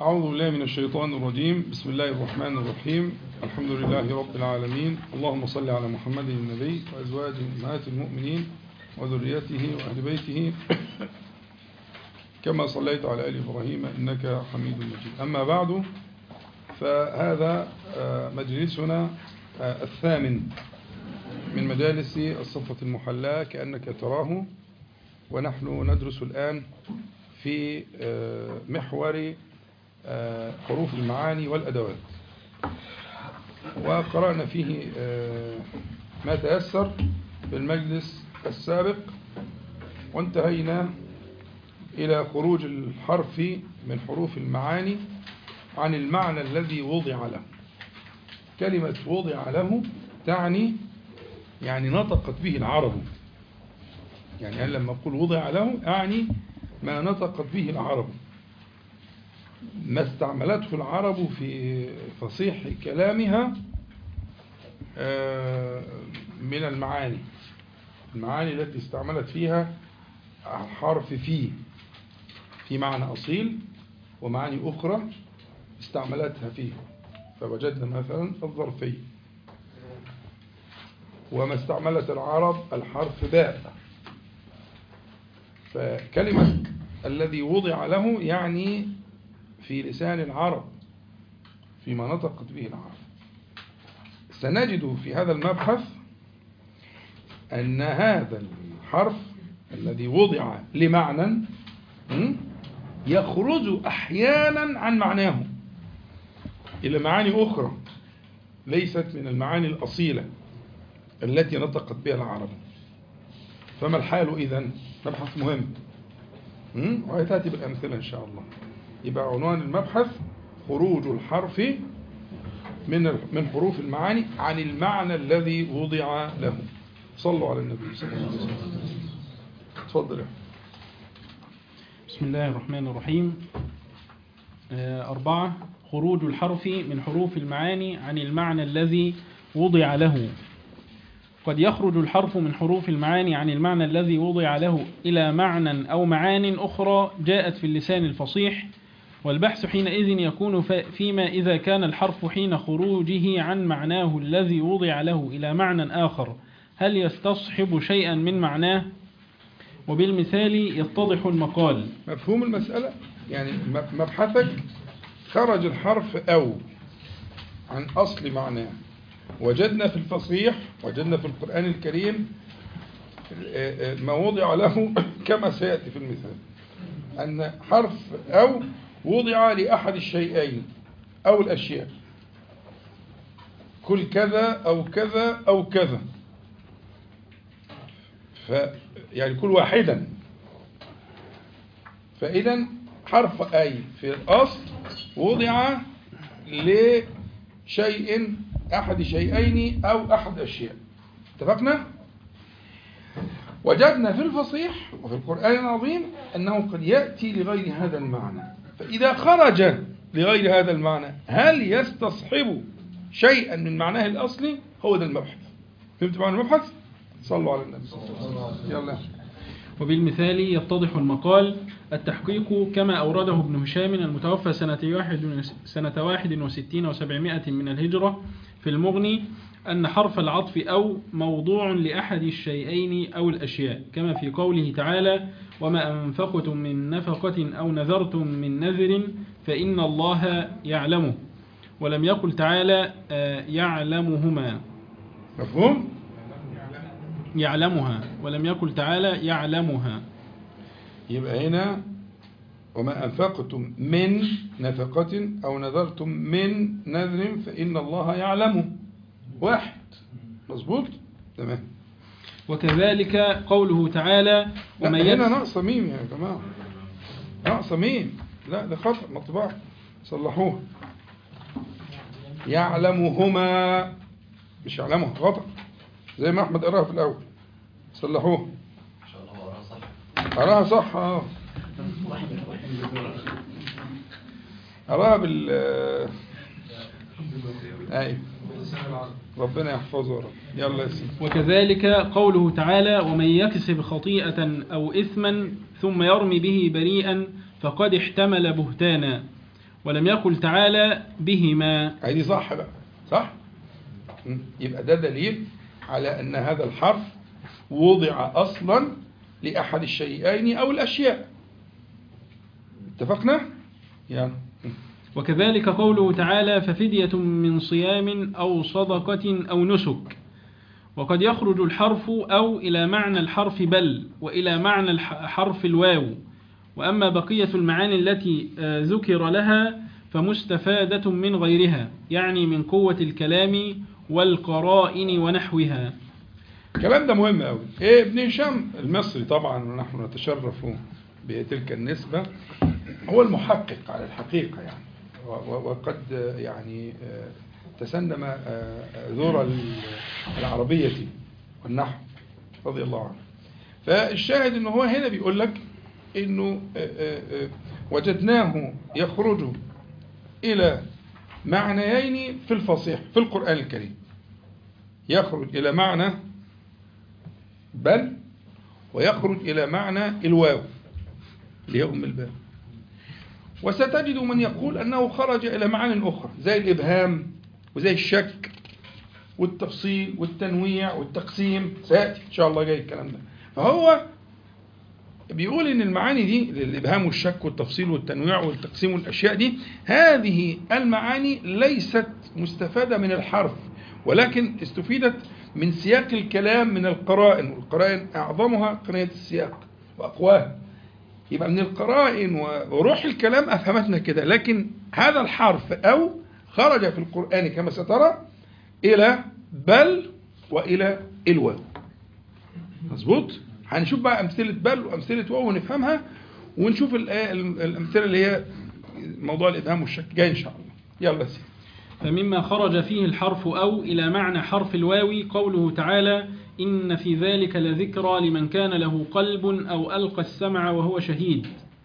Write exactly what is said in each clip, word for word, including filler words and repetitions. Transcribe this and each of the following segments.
أعوذ بالله من الشيطان الرجيم. بسم الله الرحمن الرحيم. الحمد لله رب العالمين. اللهم صل على محمد النبي وأزواجه أمهات المؤمنين وذريته وأهل بيته كما صليت على آل إبراهيم إنك حميد مجيد. أما بعد، فهذا مجلسنا الثامن من مجالس الصفة المحلاة كأنك تراه، ونحن ندرس الآن في محور حروف المعاني والأدوات، وقرأنا فيه ما تيسر في المجلس السابق، وانتهينا إلى خروج الحرف من حروف المعاني عن المعنى الذي وضع له. كلمة وضع له تعني يعني نطقت به العرب، يعني أنا لما أقول وضع له أعني ما نطقت به العرب، ما استعملته العرب في فصيح كلامها من المعاني المعاني التي استعملت فيها حرف في في معنى أصيل، ومعاني أخرى استعملتها فيه. فوجدنا مثلا الظرفي، وما استعملت العرب الحرف باء. فكلمة الذي وضع له يعني في لسان العرب فيما نطقت به العرب. سنجد في هذا المبحث أن هذا الحرف الذي وضع لمعنى يخرج أحيانا عن معناه إلى معاني أخرى ليست من المعاني الأصيلة التي نطقت بها العرب. فما الحال إذن؟ مبحث مهم، وهيتأتي بالأمثلة إن شاء الله. يبقى عنوان المبحث خروج الحرف من من حروف المعاني عن المعنى الذي وضع له. صلوا على النبي صلى الله عليه وسلم. تفضل يا بسم الله الرحمن الرحيم. أربعة: خروج الحرف من حروف المعاني عن المعنى الذي وضع له. قد يخرج الحرف من حروف المعاني عن المعنى الذي وضع له إلى معنى أو معان أخرى جاءت في اللسان الفصيح، والبحث حينئذ يكون فيما إذا كان الحرف حين خروجه عن معناه الذي وضع له إلى معنى آخر هل يستصحب شيئا من معناه؟ وبالمثال يتضح المقال. مفهوم المسألة؟ يعني مبحثك خرج الحرف أو عن أصل معناه. وجدنا في الفصيح، وجدنا في القرآن الكريم ما وضع له كما سيأتي في المثال، أن حرف أو وضع لأحد الشيئين أو الأشياء، كل كذا أو كذا أو كذا، ف يعني كل واحدا. فإذا حرف أي في الأصل وضع لشيء أحد شيئين أو أحد أشياء. اتفقنا؟ وجدنا في الفصيح وفي القرآن العظيم أنه قد يأتي لغير هذا المعنى. فإذا خرج لغير هذا المعنى هل يستصحب شيئا من معناه الأصلي؟ هو ده المبحث. فهمت معنى المبحث؟ صلوا على النبي صلى الله عليه وسلم. يلا. وبالمثال يتضح المقال. التحقيق كما أورده ابن هشام المتوفى سنة واحد سنة واحد وستين وسبعمائة من الهجرة في المغني أن حرف العطف أو موضوع لأحد الشيئين أو الأشياء، كما في قوله تعالى: وما أنفقتم من نفقة أو نذرتم من نذر فإن الله يعلمه، ولم يقل تعالى يعلمهما. مفهوم؟ يعلمها، ولم يقل تعالى يعلمها. يبقى هنا وما أنفقتم من نفقة أو نذرتم من نذر فإن الله يعلمه. واحد. مظبوط؟ تمام. وكذلك قوله تعالى وما هنا ناقص ميم يا جماعة، ناقص ميم. لا ده خطأ مطبوع، صلحوه. يعلمهما مش يعلمها، خطأ زي ما أحمد قراها في الأول. صلحوه إن شاء الله. قراها صح، قراها صح. اه قراها بال أي ربنا يحفظه يا رب. يلا يا سيدي. وكذلك قوله تعالى ومن يكسب خطيئة أو إثما ثم يرمي به بريئا فقد احتمل بهتانا. ولم يقل تعالى بهما. هذه صح بقى، صح؟ يبقى ده دليل على أن هذا الحرف وضع أصلا لأحد الشيئين أو الأشياء. اتفقنا؟ يعني وكذلك قوله تعالى ففدية من صيام أو صدقة أو نسك. وقد يخرج الحرف أو إلى معنى الحرف بل وإلى معنى حرف الواو. وأما بقية المعاني التي ذكر لها فمستفادة من غيرها، يعني من قوة الكلام والقرائن ونحوها. الكلام ده مهم قوي. إيه ابن هشام المصري طبعا ونحن نتشرف بتلك النسبة، هو المحقق على الحقيقة يعني، وقد يعني تسنم ذور العربية والنحو رضي الله عنه. فالشاهد انه هو هنا بيقول لك انه وجدناه يخرج الى معنيين في الفصيح في القرآن الكريم، يخرج الى معنى بل ويخرج الى معنى الواو اللي هي ام الباب. وستجد من يقول أنه خرج إلى معاني أخرى زي الإبهام وزي الشك والتفصيل والتنويع والتقسيم، سيأتي إن شاء الله جاي الكلام ده. فهو بيقول إن المعاني دي الإبهام والشك والتفصيل والتنويع والتقسيم والأشياء دي، هذه المعاني ليست مستفادة من الحرف، ولكن استفيدت من سياق الكلام من القرائن، والقرائن أعظمها قرينة السياق وأقواها. يبقى من القرائن وروح الكلام أفهمتنا كده، لكن هذا الحرف أو خرج في القرآن كما سترى إلى بل وإلى الواو. مظبوط؟ هنشوف بقى أمثلة بل وأمثلة واو ونفهمها، ونشوف الأمثلة اللي هي موضوع الإبهام والشك جاي إن شاء الله. يلا سيدي. فمما خرج فيه الحرف أو إلى معنى حرف الواو قوله تعالى إن في ذلك لذكرى لمن كان له قلب أو ألقى السمع وهو شهيد.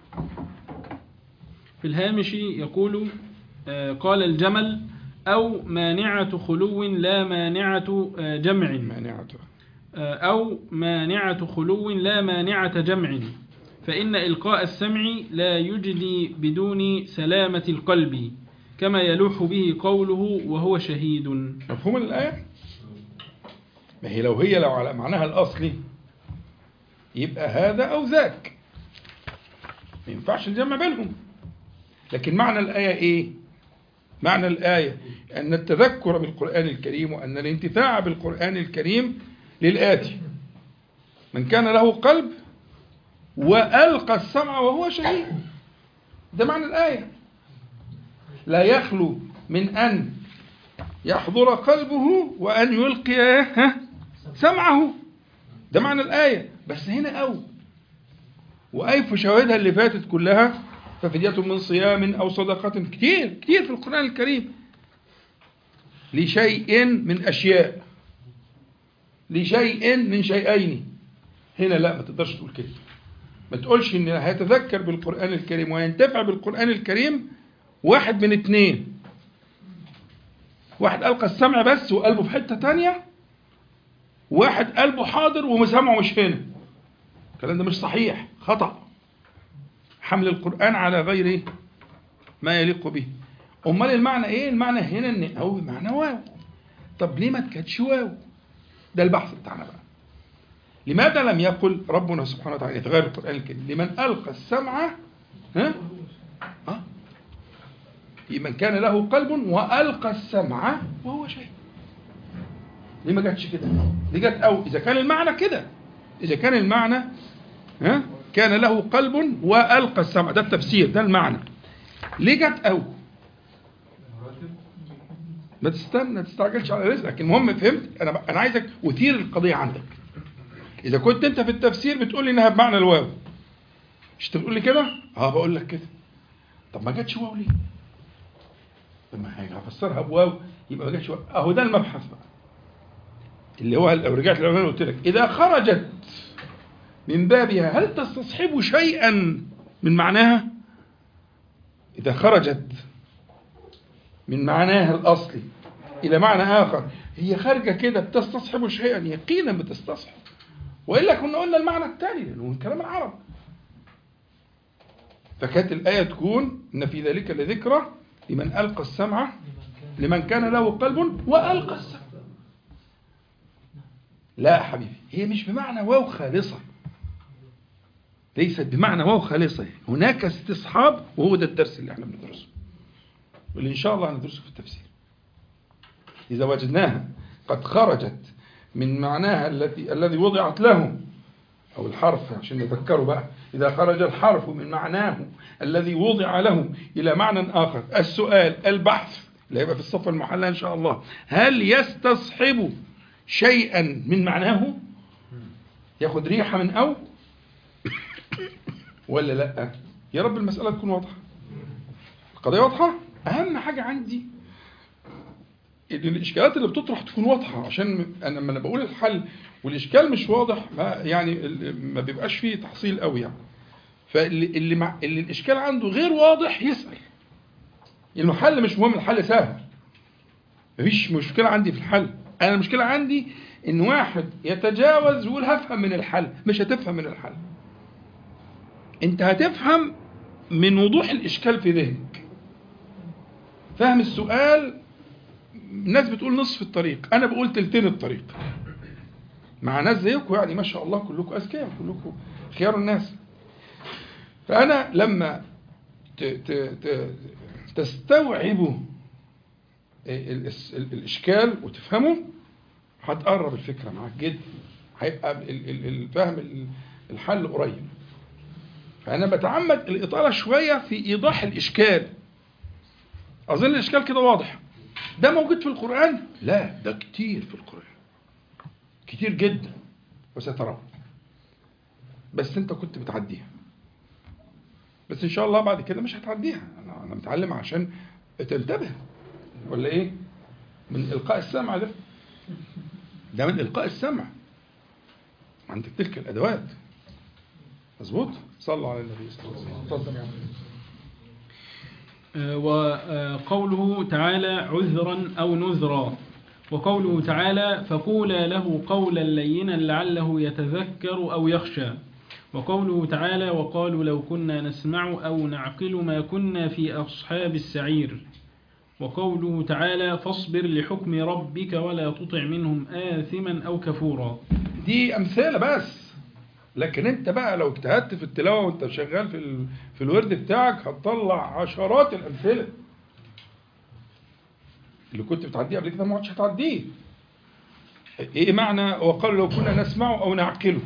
في الهامش يقول قال الجمل أو مانعة خلو لا مانعة جمع، أو مانعة خلو لا مانعة جمع، فإن إلقاء السمع لا يجدي بدون سلامة القلب كما يلوح به قوله وهو شهيد. مفهوم الآية؟ ما هي لو هي لو على معناها الأصلي يبقى هذا أو ذاك، ما ينفعش الجمع بينهم. لكن معنى الآية إيه؟ معنى الآية أن التذكر بالقرآن الكريم وأن الانتفاع بالقرآن الكريم للآتي: من كان له قلب وألقى السمع وهو شهيد. ده معنى الآية. لا يخلو من أن يحضر قلبه وأن يلقي سمعه. ده معنى الآية. بس هنا أو وأي في شواهدها اللي فاتت كلها ففدية من صيام أو صدقة، كتير كتير في القرآن الكريم لشيء من أشياء، لشيء من شيئين. هنا لا، ما تقدرش تقول كده. ما تقولش إن هيتذكر بالقرآن الكريم وينتفع بالقرآن الكريم واحد من اتنين، واحد ألقى السمع بس وقلبه في حتة تانية، واحد قلبه حاضر ومسامعه مش هنا. الكلام ده مش صحيح، خطأ. حمل القرآن على غير ما يليق به. أمال المعنى إيه؟ المعنى هنا إن أو معنى واو. طب ليه ما تكتش واو؟ ده البحث بتاعنا بقى. لماذا لم يقل ربنا سبحانه وتعالى يتغير القرآن الكريم لمن ألقى السمع ها؟ ها؟ لمن كان له قلب وألقى السمع وهو شيء. ليه ما جاتش كده؟ دي جت أو إذا كان المعنى كده، إذا كان المعنى ها كان له قلب وألقى السمع، ده التفسير، ده المعنى. ليه جت أو؟ ما تستنى، ما تستعجلش على رزقك. المهم فهمت؟ أنا أنا عايزك أثير القضية عندك. إذا كنت أنت في التفسير بتقول لي إنها بمعنى الواو، مش تقول لي كده؟ أه بقول لك كده. طب ما جاتش واو ليه؟ لما هفسرها بواو يبقى ما جاتش واو. أهو ده المبحث بقى، اللي هو لو رجعت للأول قلت لك إذا خرجت من بابها هل تستصحب شيئا من معناها؟ إذا خرجت من معناها الأصلي إلى معنى آخر، هي خارجة كده بتستصحب شيئا، يقينا بتستصحب، وإلا كنا قلنا المعنى التالي لأنه من كلام العرب. فكانت الآية تكون إن في ذلك لذكرى لمن ألقى السمع لمن كان له قلب وألقى السمع. لا حبيبي، هي مش بمعنى واو خالصة، ليست بمعنى واو خالصة، هناك استصحاب، وهو ده الدرس اللي احنا بندرسه واللي إن شاء الله هندرسه في التفسير. إذا وجدناها قد خرجت من معناها التي الذي وضعت له، أو الحرف عشان نذكره بقى، إذا خرج الحرف من معناه الذي وضع له إلى معنى آخر، السؤال البحث اللي هيبقى في الصفة المحلى إن شاء الله، هل يستصحب شيئا من معناه؟ ياخد ريحة من أو ولا لا؟ يا رب المسألة تكون واضحة، القضية واضحة. أهم حاجة عندي إن الإشكالات اللي بتطرح تكون واضحة، عشان أنا لما أنا بقول الحل والإشكال مش واضح ما يعني ما بيبقاش فيه تحصيل قوي يعني. فاللي اللي, مع اللي الإشكال عنده غير واضح يسأل. المحل مش مهم، الحل سهل، مفيش مشكلة عندي في الحل. أنا المشكلة عندي إن واحد يتجاوز ويقول هفهم من الحل. مش هتفهم من الحل، أنت هتفهم من وضوح الإشكال في ذهنك. فهم السؤال الناس بتقول نصف الطريق، أنا بقول تلتين الطريق مع ناس زيكم يعني ما شاء الله كلكم أذكياء، كلكم خيار الناس. فأنا لما ت ت ت تستوعبوا الإشكال وتفهمه هتقرب الفكرة معك جدا، هيبقى الفهم الحل قريب. فأنا بتعمد الإطالة شوية في إيضاح الإشكال. أظن الإشكال كده واضح. ده موجود في القرآن؟ لا، ده كتير في القرآن، كتير جدا، وستراه. بس أنت كنت بتعديها، بس إن شاء الله بعد كده مش هتعديها. أنا أنا متعلم عشان تنتبه، ولا إيه؟ من إلقاء السمع ده ده من إلقاء السمع، عندك تلك الأدوات. مظبوط؟ صلوا على النبي صلى الله عليه وسلم. تفضل يا عم. وقوله تعالى عذرا أو نذرا، وقوله تعالى فقولا له قولا لينا لعله يتذكر أو يخشى، وقوله تعالى وقالوا لو كنا نسمع أو نعقل ما كنا في أصحاب السعير، وقوله تعالى فاصبر لحكم ربك ولا تطع منهم آثما أو كفورا. دي أمثلة بس، لكن انت بقى لو اجتهدت في التلاوة وانت شغال في في الورد بتاعك هتطلع عشرات الأمثلة اللي كنت بتعديه قبل كده ما عادش هتعديه. ايه معنى وقالوا لو كنا نسمع او نعقله؟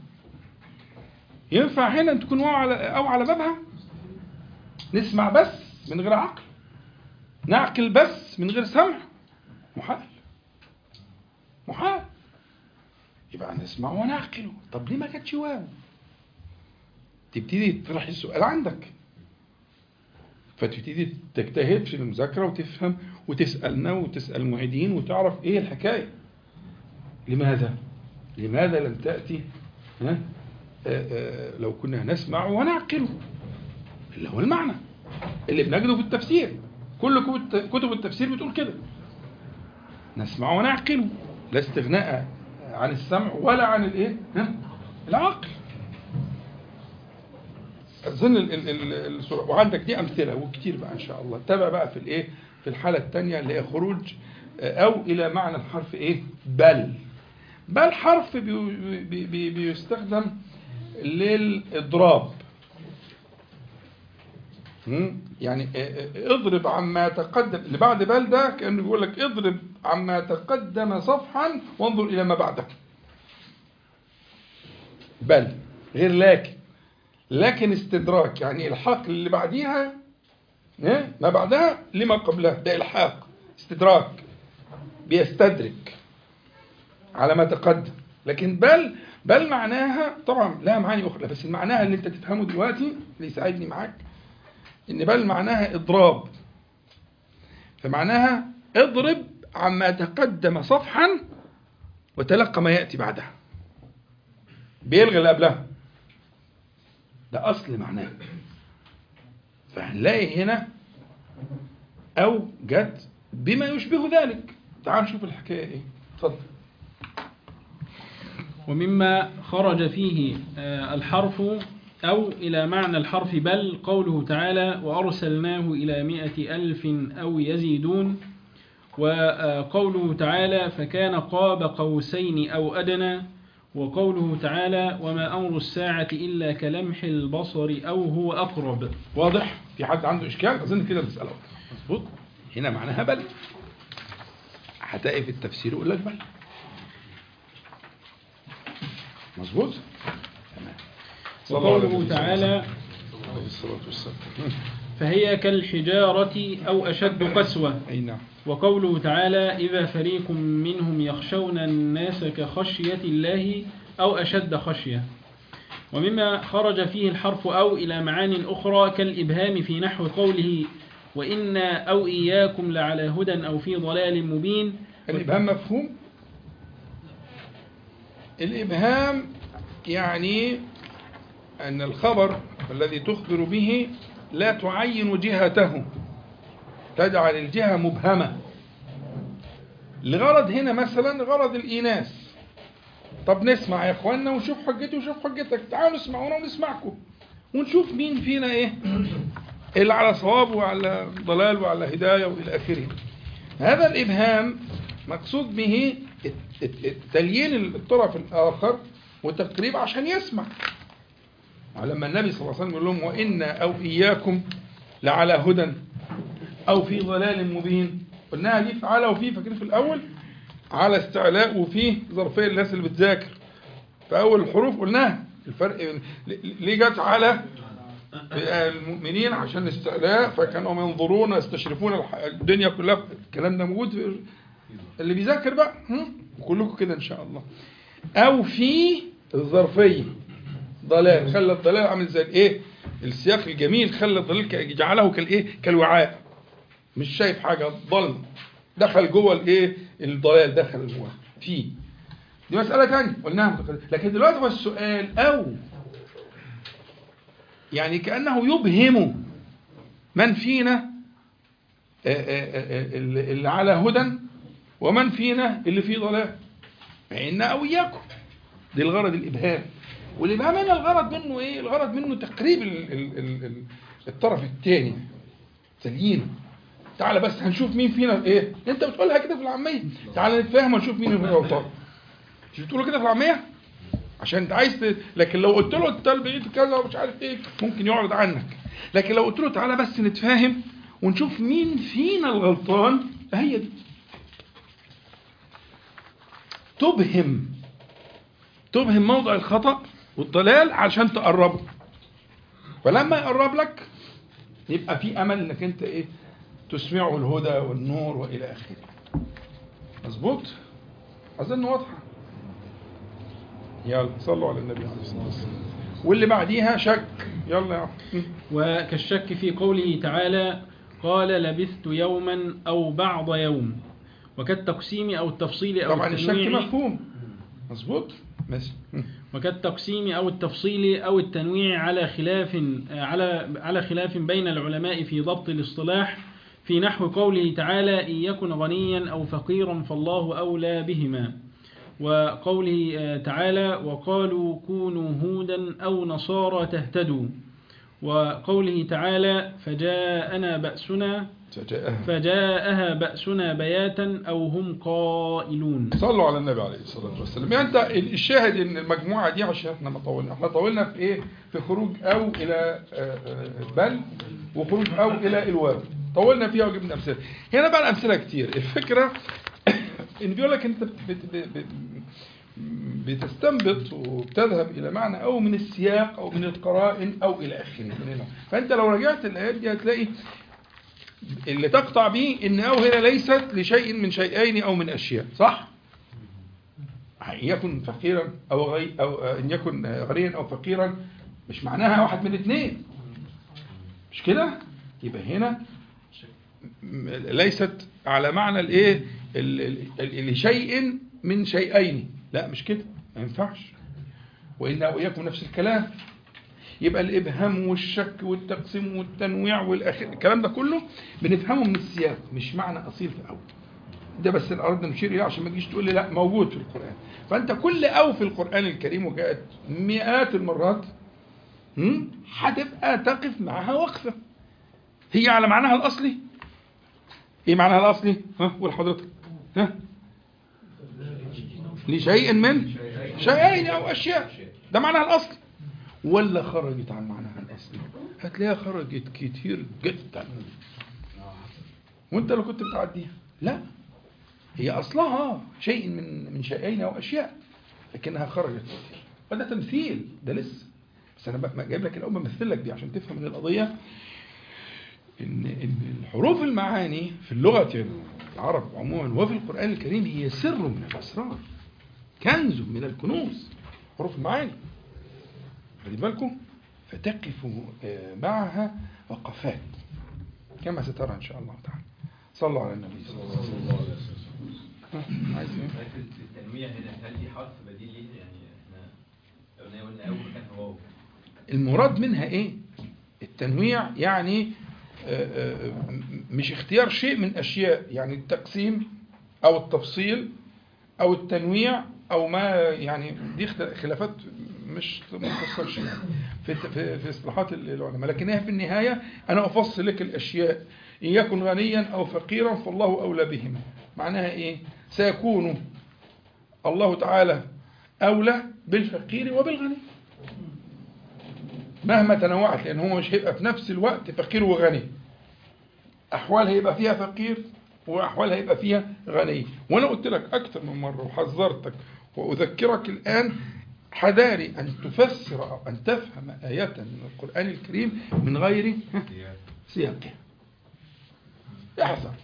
ينفع هنا تكون واو على او على بابها؟ نسمع بس من غير عقل، نعقل بس من غير سمع، محال محال. يبقى نسمع ونعقله. طب ليه ما كانتش واو؟ تبتدي تطرح السؤال عندك، فتبتدي تجتهد في المذاكرة وتفهم وتسألنا وتسأل المعيدين وتعرف ايه الحكاية. لماذا؟ لماذا لم تأتي ها؟ آآ آآ لو كنا نسمع ونعقله اللي هو المعنى اللي بنجده في التفسير. كل كتب التفسير بتقول كده، نسمع ونعقله، لا استغناء عن السمع ولا عن الايه العقل. اظن الصوره وعندك دي امثله وكتير بقى ان شاء الله. تابع بقى في الايه في الحاله الثانيه اللي هي خروج او الى معنى الحرف ايه بل. بل حرف بي بي بي بيستخدم للاضراب، يعني اضرب عما تقدم. اللي بعد بل ده كانه بيقول لك اضرب عما تقدم صفحا وانظر الى ما بعده. بل غير لكن، لكن استدراك، يعني الحاق اللي بعديها ما بعدها لما قبلها، ده الحاق استدراك، بيستدرك على ما تقدم. لكن بل بل معناها طبعا لها معاني اخرى، بس معناها اللي انت تفهمه دلوقتي اللي يساعدني معاك ان بل معناها اضراب. فمعناها اضرب عما تقدم صفحا وتلقى ما ياتي بعدها، بيلغي اللي قبلها، ده اصل معناه. فهنلاقي هنا او جت بما يشبه ذلك. تعال نشوف الحكايه ايه. اتفضل. ومما خرج فيه الحرف أو إلى معنى الحرف بل، قوله تعالى وأرسلناه إلى مائة ألف أو يزيدون، وقوله تعالى فكان قاب قوسين أو أدنى، وقوله تعالى وما أمر الساعة إلا كلمح البصر أو هو أقرب. واضح؟ في حد عنده إشكال؟ أظن كده مسألة مظبوط. هنا معناها بل، هتلاقي في التفسير يقول لك بل. مظبوط؟ تمام. وقوله تعالى فهي كالحجارة أو أشد قسوة. أي نعم. وقوله تعالى إذا فريق منهم يخشون الناس كخشية الله أو أشد خشية. ومما خرج فيه الحرف أو إلى معان أخرى كالإبهام في نحو قوله وإنا أو إياكم لعلى هدى أو في ضلال مبين. الإبهام مفهوم؟ الإبهام يعني أن الخبر الذي تخبر به لا تعين جهته، تجعل الجهة مبهمة لغرض هنا مثلا غرض الإيناس. طب نسمع يا إخواننا ونشوف حجتي ونشوف حجتك، تعالوا نسمعونا ونسمعكم ونشوف مين فينا إيه اللي على صواب وعلى ضلال وعلى هداية وإلى آخره. هذا الإبهام مقصود به تليين الطرف الآخر والتقريب عشان يسمع. لما النبي صلى الله عليه وسلم يقول لهم وإنا أو إياكم لعلى هدى أو في ضلال مبين، قلناها دي في على وفي، فاكرين في الأول على استعلاء وفي ظرفية الناس اللي بتذاكر في أول الحروف قلناها الفرق ليه جت على المؤمنين عشان استعلاء فكانوا ينظرون يستشرفون الدنيا كلها. الكلام ده موجود اللي بيذاكر بقى وكلكم كده إن شاء الله. أو في الظرفية ضلال، خلى الضلال عامل زي الايه السياق الجميل، خلى الضلال جعله كالايه كالوعاء، مش شايف حاجه ضلمه، دخل جوه الايه الضلال، دخل جوه فيه. دي مساله ثانيه قلناها. لكن دلوقتي هو السؤال او يعني كانه يبهم من فينا اللي على هدى ومن فينا اللي فيه ضلال، فإن أو إياكم دي الغرض الإبهام. والإبهام هنا الغرض منه إيه؟ الغرض منه تقريب ال ال ال الطرف الثاني، تليينه. تعالى بس هنشوف مين فينا إيه؟ أنت بتقولها كده في العامية، تعالى نتفاهم ونشوف مين اللي غلطان. مش بتقوله كده في العامية؟ عشان أنت عايز ت... لكن لو قلت له التل بإيد كذا ومش عارف إيه ممكن يعرض عنك. لكن لو قلت له تعالى بس نتفاهم ونشوف مين فينا الغلطان، هي دي. تبهم تبهم موضع الخطأ والضلال عشان تقربه، فلما يقرب لك يبقى في امل انك انت ايه تسمعه الهدى والنور والى اخره. مظبوط؟ اظن واضحه. يلا صلوا على النبي عليه الصلاه والسلام. واللي بعديها شك. يلا يا عم. وكالشك في قوله تعالى قال لبثت يوما او بعض يوم، وكالتقسيم او التفصيل او طبعا التنويع. الشك مفهوم. مظبوط؟ ماشي. وكالتقسيم أو التفصيل أو التنويع على خلاف على على خلاف بين العلماء في ضبط الاصطلاح، في نحو قوله تعالى إن يكن غنيا أو فقيرا فالله أولى بهما، وقوله تعالى وقالوا كونوا هودا أو نصارى تهتدوا، وقوله تعالى فجاءنا بأسنا فجاءها بأسنا بياتا أو هم قائلون. صلوا على النبي عليه الصلاة والسلام. يعني انت الشاهد ان المجموعة دي عشان احنا ما طولنا احنا طولنا في ايه في خروج او الى بل وخروج او الى الواو، طولنا فيها وجبنا امثله. هنا بقى الامثله كتير. الفكرة ان بيقول لك انت بتستنبط وبتذهب الى معنى او من السياق او من القرائن او الى اخره. فانت لو رجعت الايات دي هتلاقي اللي تقطع به ان او هنا ليست لشيء من شيئين او من اشياء، صح؟ ان يكن فقيرا او غي او ان يكن غنيا او فقيرا مش معناها واحد من الاثنين، مش كده؟ يبقى هنا ليست على معنى الايه لشيء من شيئين، لا مش كده، ما ينفعش. وان او اياكم نفس الكلام. يبقى الإبهام والشك والتقسيم والتنويع والأخير الكلام ده كله بنفهمه من السياق، مش معنى أصيل في أول. ده بس اللي أردنا نشير إليه عشان ما تجيش تقول لي لا موجود في القرآن. فأنت كل أو في القرآن الكريم وجاءت مئات المرات هتبقى تقف معها وقفة. هي على معناها الأصلي. إيه معناها الأصلي؟ ها قول حضرتك. ها لشيء من شيئين أو أشياء، ده معناها الأصلي. ولا خرجت عن معناها الأصلي؟ هتلاقيها خرجت كتير جدا وانت لو كنت بتعديها. لا، هي أصلها شيء من من شيئين أو أشياء، لكنها خرجت كتير. وده تمثيل، ده لسه بس أنا جايب لك الأول بمثل لك دي عشان تفهم من القضية إن إن الحروف المعاني في اللغة العرب عموما وفي القرآن الكريم هي سر من الأسرار، كنز من الكنوز. حروف المعاني خلي بالكم، فتقف معها وقفات كما سترى إن شاء الله تعالى. صلوا على النبي صلى الله عليه وسلم. عايز ايه؟ التنويع هنا هل دي حرف بديل ليه؟ يعني احنا قلنا قلنا اول كان هو المراد منها ايه؟ التنويع يعني مش اختيار شيء من اشياء، يعني التقسيم او التفصيل او التنويع او ما، يعني دي خلافات مش مفصلش يعني في في في اصطلاحات العلماء، لكنها في النهايه انا افصل لك الاشياء. إن يكن غنيا أو فقيرا فالله أولى بهما. معناها إيه؟ سيكون الله تعالى أولى بالفقير وبالغني مهما تنوعت، لأن هو مش هيبقى في نفس الوقت فقير وغني. أحوال هيبقى فيها فقير وأحوال هيبقى فيها غني. وأنا قلت لك أكثر من مرة وحذرتك وأذكرك الآن حذاري أن تفسر أو أن تفهم آية من القرآن الكريم من غير سياقها. احذر،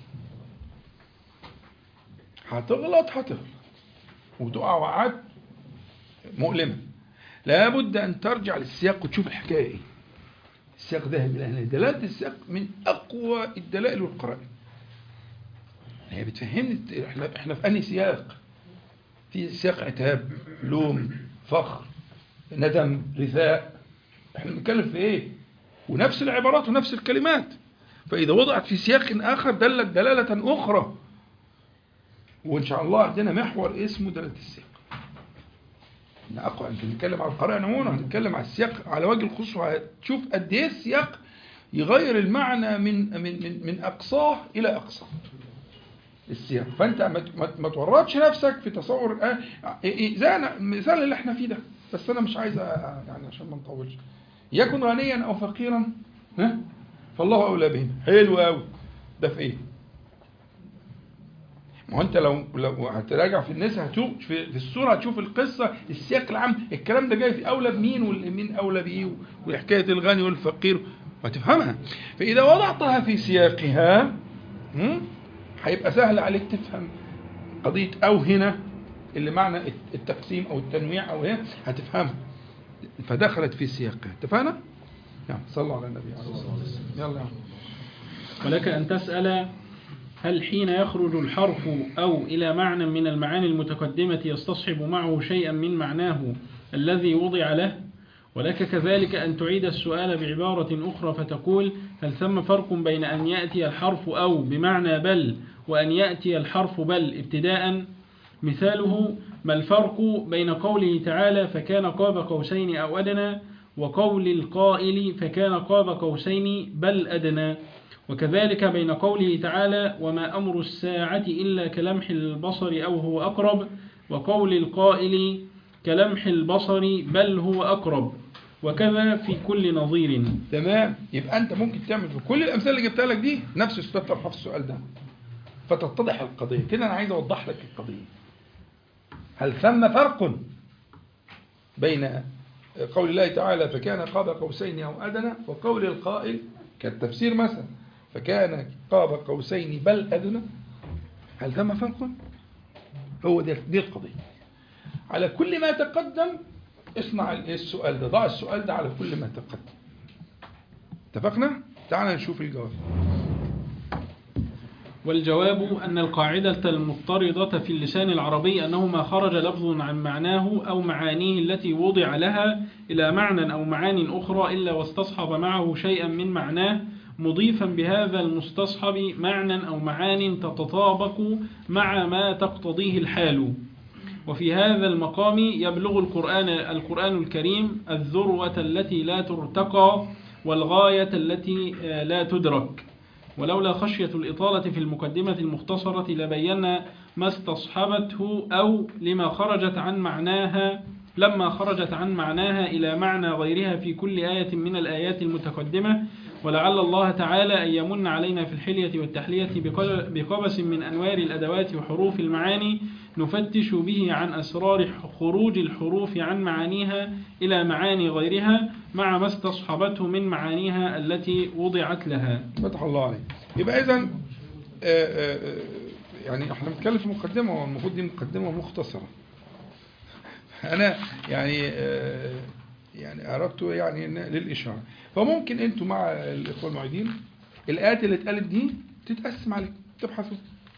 هتغلط هتغلط وتقع وقعات مؤلمة. لابد أن ترجع للسياق وتشوف الحكاية إيه. السياق ذهب إلى هنا. دلالة السياق من أقوى الدلائل والقرائن. هي بتفهمني إحنا إحنا في أنهي سياق؟ في سياق عتاب، لوم، فخر، ندم، رثاء. إحنا بنتكلم في إيه؟ ونفس العبارات ونفس الكلمات، فإذا وضعت في سياق آخر دلت دلالة أخرى. وإن شاء الله عندنا محور اسمه دلالة السياق. إن أقوى أنت بنتكلم على القرآن عموما، هنتكلم على السياق على وجه الخصوص، وهتشوف قد إيه السياق يغير المعنى من من من, من أقصاه إلى أقصاه. السياق، فأنت ما تورطش نفسك في تصور الآن زي المثال اللي احنا فيه ده. بس أنا مش عايز يعني عشان ما نطولش. يكن غنيا أو فقيرا ها فالله أولى بهم. حلو قوي. ده في إيه؟ ما هو أنت لو لو هتراجع في الناس هتشوف في, في السورة هتشوف القصة السياق العام، الكلام ده جاي في أولى بمين والمين أولى بإيه وحكاية الغني والفقير وتفهمها. فإذا وضعتها في سياقها هيبقى سهل عليك تفهم قضية أو هنا اللي معنى التقسيم أو التنويع أو هنا هتفهمها. فدخلت في سياقها. اتفقنا؟ يعني صلوا على النبي عليه الصلاة والسلام. يلا. ولك أن تسأل هل حين يخرج الحرف أو إلى معنى من المعاني المتقدمة يستصحب معه شيئا من معناه الذي وضع له؟ ولك كذلك أن تعيد السؤال بعبارة أخرى فتقول هل ثم فرق بين أن يأتي الحرف أو بمعنى بل وأن يأتي الحرف بل ابتداء؟ مثاله ما الفرق بين قوله تعالى فكان قاب قوسين أو أدنى وقول القائل فكان قاب قوسين بل أدنى؟ وكذلك بين قوله تعالى وما أمر الساعة إلا كلمح البصر أو هو أقرب وقول القائل كلمح البصر بل هو أقرب، وكذا في كل نظير. تمام. يبقى أنت ممكن تعمل في كل الأمثلة اللي جبتها لك دي نفس السؤال، تطرح في السؤال ده فتتضح القضية. كده أنا عايز أوضح لك القضية. هل ثم فرق بين قول الله تعالى فكان قاب قوسين أو أدنى وقول القائل كالتفسير مثلا فكان قاب قوسين بل أدنى؟ هل ثم فرق؟ هو دي القضية. على كل ما تقدم اصنع السؤال ده، ضع السؤال ده على كل ما تقدم. اتفقنا؟ تعال نشوف الجواب. والجواب أن القاعدة المضطردة في اللسان العربي أنه ما خرج لفظ عن معناه أو معانيه التي وضع لها إلى معنى أو معان أخرى إلا واستصحب معه شيئا من معناه مضيفا بهذا المستصحب معنى أو معان تتطابق مع ما تقتضيه الحال. وفي هذا المقام يبلغ القرآن القرآن الكريم الذروة التي لا ترتقى والغاية التي لا تدرك. ولولا خشية الإطالة في المقدمة المختصرة لبينا ما استصحبته أو لما خرجت عن معناها لما خرجت عن معناها إلى معنى غيرها في كل آية من الآيات المتقدمة. ولعل الله تعالى أن يمن علينا في الحلية والتحلية بقبس من أنوار الأدوات وحروف المعاني نفتش به عن أسرار خروج الحروف عن معانيها إلى معاني غيرها مع ما استصحبته من معانيها التي وضعت لها. فتح الله عليك. يبقى إذن يعني احنا بنتكلم في مقدمة، والمفروض دي مقدمة مختصرة. أنا يعني يعني أردت يعني للإشارة، فممكن أنتوا مع الإخوة المعيدين الآيات اللي اتقالت دي تتقسم عليكم، تبحثوا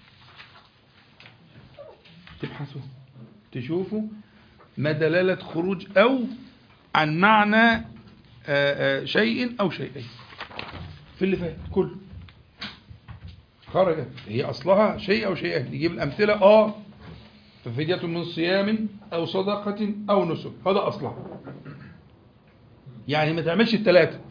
تبحثوا تشوفوا ما دلالة خروج أو عن معنى شيء أو شيئين في اللي فات كله. خرجت هي أصلها شيء أو شيئين، نجيب الأمثلة. آه ففدية من صيام أو صدقة أو نسك، هذا أصلها. يعني ما تعملش الثلاثة،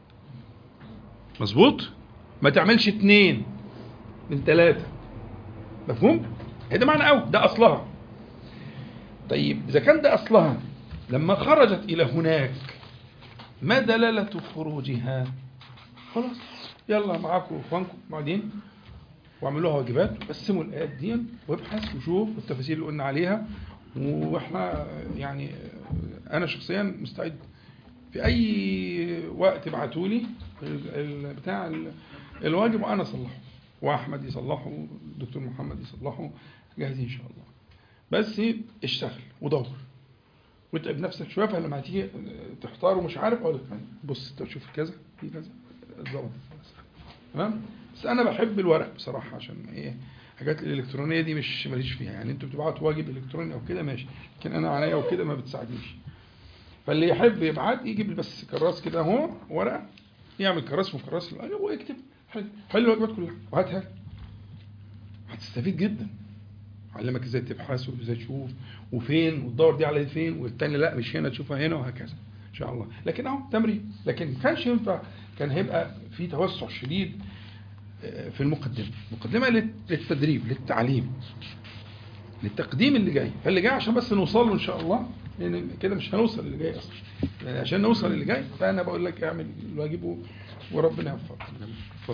مظبوط؟ ما تعملش اثنين من ثلاثة، مفهوم؟ هذا معنى أو ده أصلها. طيب إذا كان ده أصلها، لما خرجت إلى هناك ما دلالة خروجها؟ خلاص يلا معاكم وإخوانكم بعدين واعملوها واجبات، وقسموا الآيات دي وابحث وشوف التفاصيل اللي قلنا عليها. واحنا يعني أنا شخصيا مستعد في أي وقت ابعتوا لي بتاع الواجب وأنا أصلحه، وأحمد يصلحه، الدكتور محمد يصلحه، جاهزين إن شاء الله. بس اشتغل ودور واتعب نفسك شوية، فلما هتيجي تحتار ومش عارف أقول لك بص انت شوف كذا في كذا الضبط. تمام؟ بس أنا بحب الورق بصراحة، عشان إيه حاجات الإلكترونية دي مش ماليش فيها. يعني أنتوا بتبعتوا واجب إلكتروني أو كده ماشي، لكن أنا عليا وكده ما بتساعدنيش. فاللي يحب يبعت يجيب بس كراس كده اهو ورقة، يعمل كراس وكراس الواجب ويكتب حل حل الواجبات كلها وهاتها، هتستفيد جدا. علمك ازاي تبحث وازاي تشوف وفين وتدور دي على فين، والتاني لا مش هنا تشوفها هنا، وهكذا ان شاء الله. لكن اهو تمرين، لكن ما كانش ينفع، كان هيبقى في توسع شديد في المقدمة. المقدمة للتدريب للتعليم للتقديم اللي جاي، فاللي جاي عشان بس نوصل له ان شاء الله، لان كده مش هنوصل اللي جاي اصلا. يعني عشان نوصل اللي جاي فانا بقول لك اعمل الواجب وربنا يوفقك. اتفضل.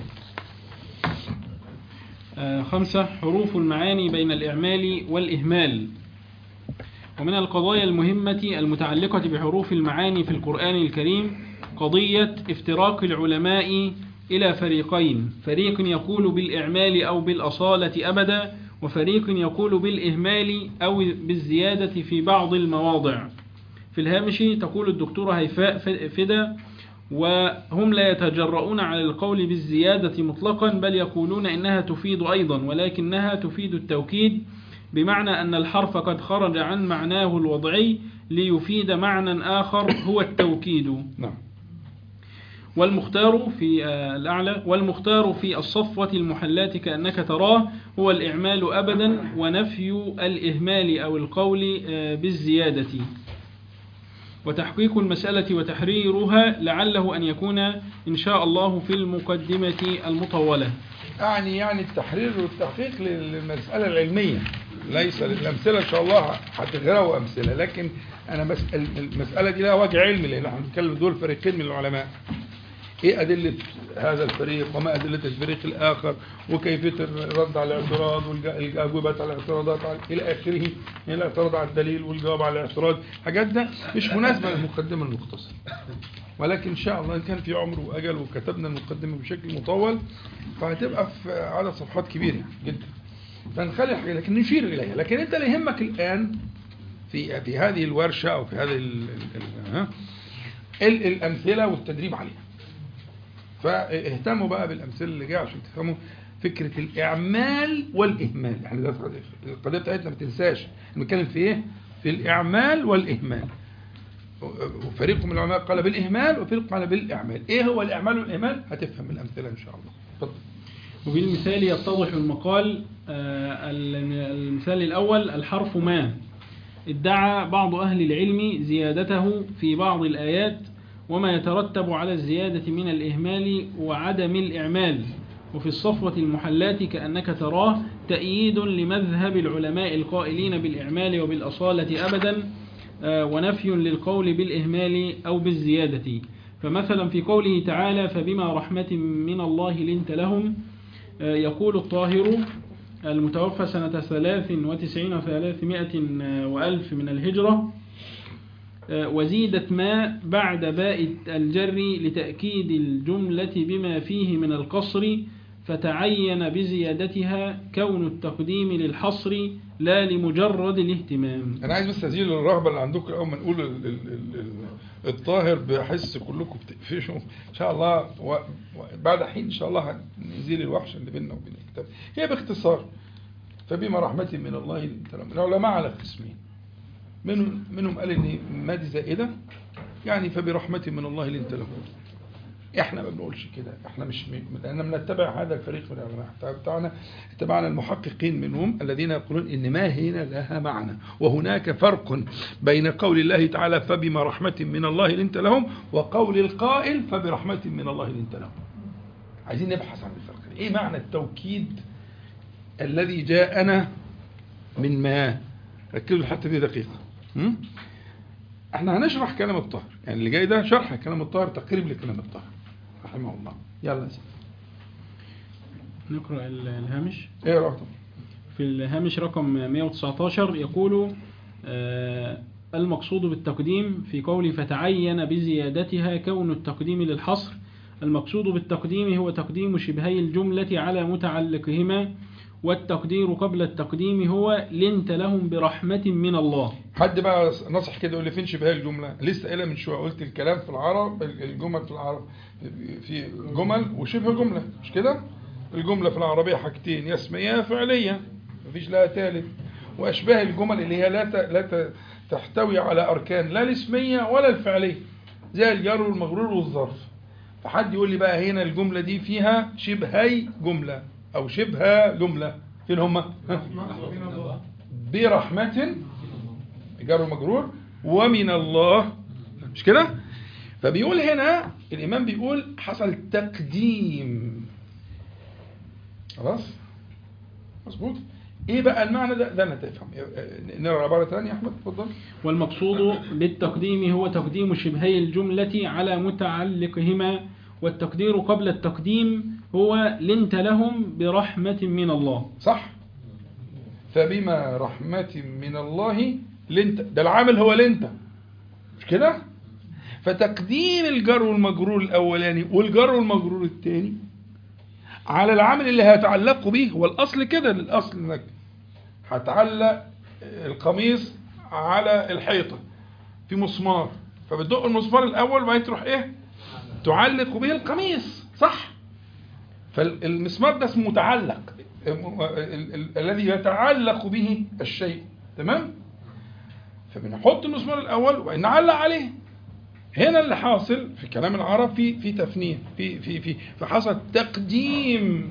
آه خمسة، حروف المعاني بين الإعمال والإهمال. ومن القضايا المهمة المتعلقة بحروف المعاني في القرآن الكريم قضية افتراق العلماء إلى فريقين، فريق يقول بالإعمال أو بالأصالة أبدا، وفريق يقول بالإهمال أو بالزيادة في بعض المواضع. في الهامش تقول الدكتورة هيفاء فدا: وهم لا يتجرؤون على القول بالزيادة مطلقا، بل يقولون إنها تفيد أيضا، ولكنها تفيد التوكيد، بمعنى أن الحرف قد خرج عن معناه الوضعي ليفيد معنى آخر هو التوكيد. نعم. والمختار في الأعلى والمختار في الصفوة المحلات كأنك تراه هو الإعمال أبدا، ونفي الإهمال أو القول بالزيادة. وتحقيق المسألة وتحريرها لعله أن يكون إن شاء الله في المقدمة المطولة. أعني يعني التحرير والتحقيق للمسألة العلمية، ليس للأمثلة. إن شاء الله هتغروا أمثلة، لكن أنا مسألة المسألة دي لها وجه علمي، لأن احنا بنتكلم دول فريقين من العلماء. إيه أدلة هذا الفريق وما أدلة الفريق الآخر، وكيفية الرد على الاعتراض والأجوبة على الاعتراضات إلى آخره، الاعتراض على الدليل والجواب على الاعتراض. حاجات ده مش مناسبة للمقدمة المختصرة، ولكن إن شاء الله إن كان في عمر وأجل وكتبنا المقدمة بشكل مطول فهتبقى في عدد صفحات كبيرة جدا، فنخلي حاجة لكن نشير إليها. لكن أنت اللي يهمك الآن في في هذه الورشة أو في هذه ال ال ال الأمثلة والتدريب عليها. فاهتموا بقى بالأمثلة اللي جايه عشان تفهموا فكرة الإعمال والإهمال. يعني ده القضية بتاعتنا ما تنساش نتكلم في إيه؟ في الإعمال والإهمال. وفريق من العلماء قال بالإهمال وفريق قال بالإعمال. إيه هو الإعمال والإهمال؟ هتفهم الأمثلة إن شاء الله. اتفضل. وبالمثال يتضح المقال. المثال الأول: الحرف ما ادعى بعض أهل العلم زيادته في بعض الآيات وما يترتب على الزيادة من الإهمال وعدم الإعمال. وفي الصفوة المحلات كأنك تراه تأييد لمذهب العلماء القائلين بالإعمال وبالأصالة أبدا، ونفي للقول بالإهمال أو بالزيادة. فمثلا في قوله تعالى فبما رحمة من الله لنت لهم، يقول الطاهر المتوفى سنة ثلاث وتسعين وثلاثمائة وألف من الهجرة وزيدت ما بعد باء الجر لتأكيد الجملة بما فيه من القصر، فتعين بزيادتها كون التقديم للحصر لا لمجرد الاهتمام. أنا عايز بس أزيل الرهبة اللي عندكم أول ما نقول ال ال ال الطاهر، بحس كلكم بتقفشوا إن شاء الله، وبعد حين إن شاء الله هنزيل الوحشة اللي بيننا وبين الكتاب. هي باختصار فبما رحمة من الله لنت لهم. العلماء على قسمين، منهم منهم قال إن ما دي زائدة، يعني فبرحمة من الله لنت لهم. احنا ما بنقولش كده، احنا مش لأننا بنتبع هذا الفريق من العلماء بتاعنا، اتبعنا المحققين منهم الذين يقولون ان ما هنا لها معنى، وهناك فرق بين قول الله تعالى فبما رحمة من الله لنت لهم وقول القائل فبرحمة من الله لنت لهم. عايزين نبحث عن الفرق، ايه معنى التوكيد الذي جاءنا من ما. ركزوا الحته دي دقيقة. احنا هنشرح كلام الطاهر، يعني اللي جاي ده شرح كلام الطاهر، تقريب لكلام الطاهر رحمه الله. يلا يا سيدي نقرأ الهامش. ايه رأيك؟ في الهامش رقم مئة وتسعة عشر يقول آه المقصود بالتقديم في قول فتعين بزيادتها كون التقديم للحصر. المقصود بالتقديم هو تقديم شبهي الجملة على متعلقهما، والتقدير قبل التقديم هو لنت لهم برحمة من الله. حد بقى نصح كده يقول لي فين شبهي الجملة؟ لسه قايلها من شويه، قلت الكلام في العرب، الجمل في العرب في جمل وشبه جملة، مش كده؟ الجملة في العربية حاجتين، يا اسمية يا فعلية، مفيش لها ثالث. وأشباه الجمل اللي هي لا لا تحتوي على أركان لا الاسمية ولا الفعلية، زي الجر والمجرور والظرف. فحد يقول لي بقى هنا الجملة دي فيها شبهي جملة أو شبه جملة، فين هما؟ برحمة جر ومجرور ومن الله، مش كده؟ فبيقول هنا الإمام بيقول حصل تقديم، خلاص مظبوط. ايه بقى المعنى ده؟ ده انا تفهم. نرى عباره ثانيه يا احمد اتفضل. والمقصود بالتقديم هو تقديم شبهي الجمله على متعلقهما، والتقدير قبل التقديم هو لنت لهم برحمه من الله. صح. فبما رحمه من الله لنت، ده العامل هو لنت، مش كده؟ فتقديم الجر والمجرور الاولاني والجر والمجرور الثاني على العامل اللي هيتعلق به. هو الأصل كده، الأصل انك هتعلق القميص على الحيطة في مسمار، فبتدق المسمار الأول وبعدين تروح إيه؟ تعلق به القميص، صح؟ فالمسمار ده اسمه متعلق، الذي يتعلق به الشيء، تمام؟ فبنحط المسمار الأول وبعدين نعلق عليه. هنا اللي حاصل في كلام العرب في في تفنين، في في في فحصل تقديم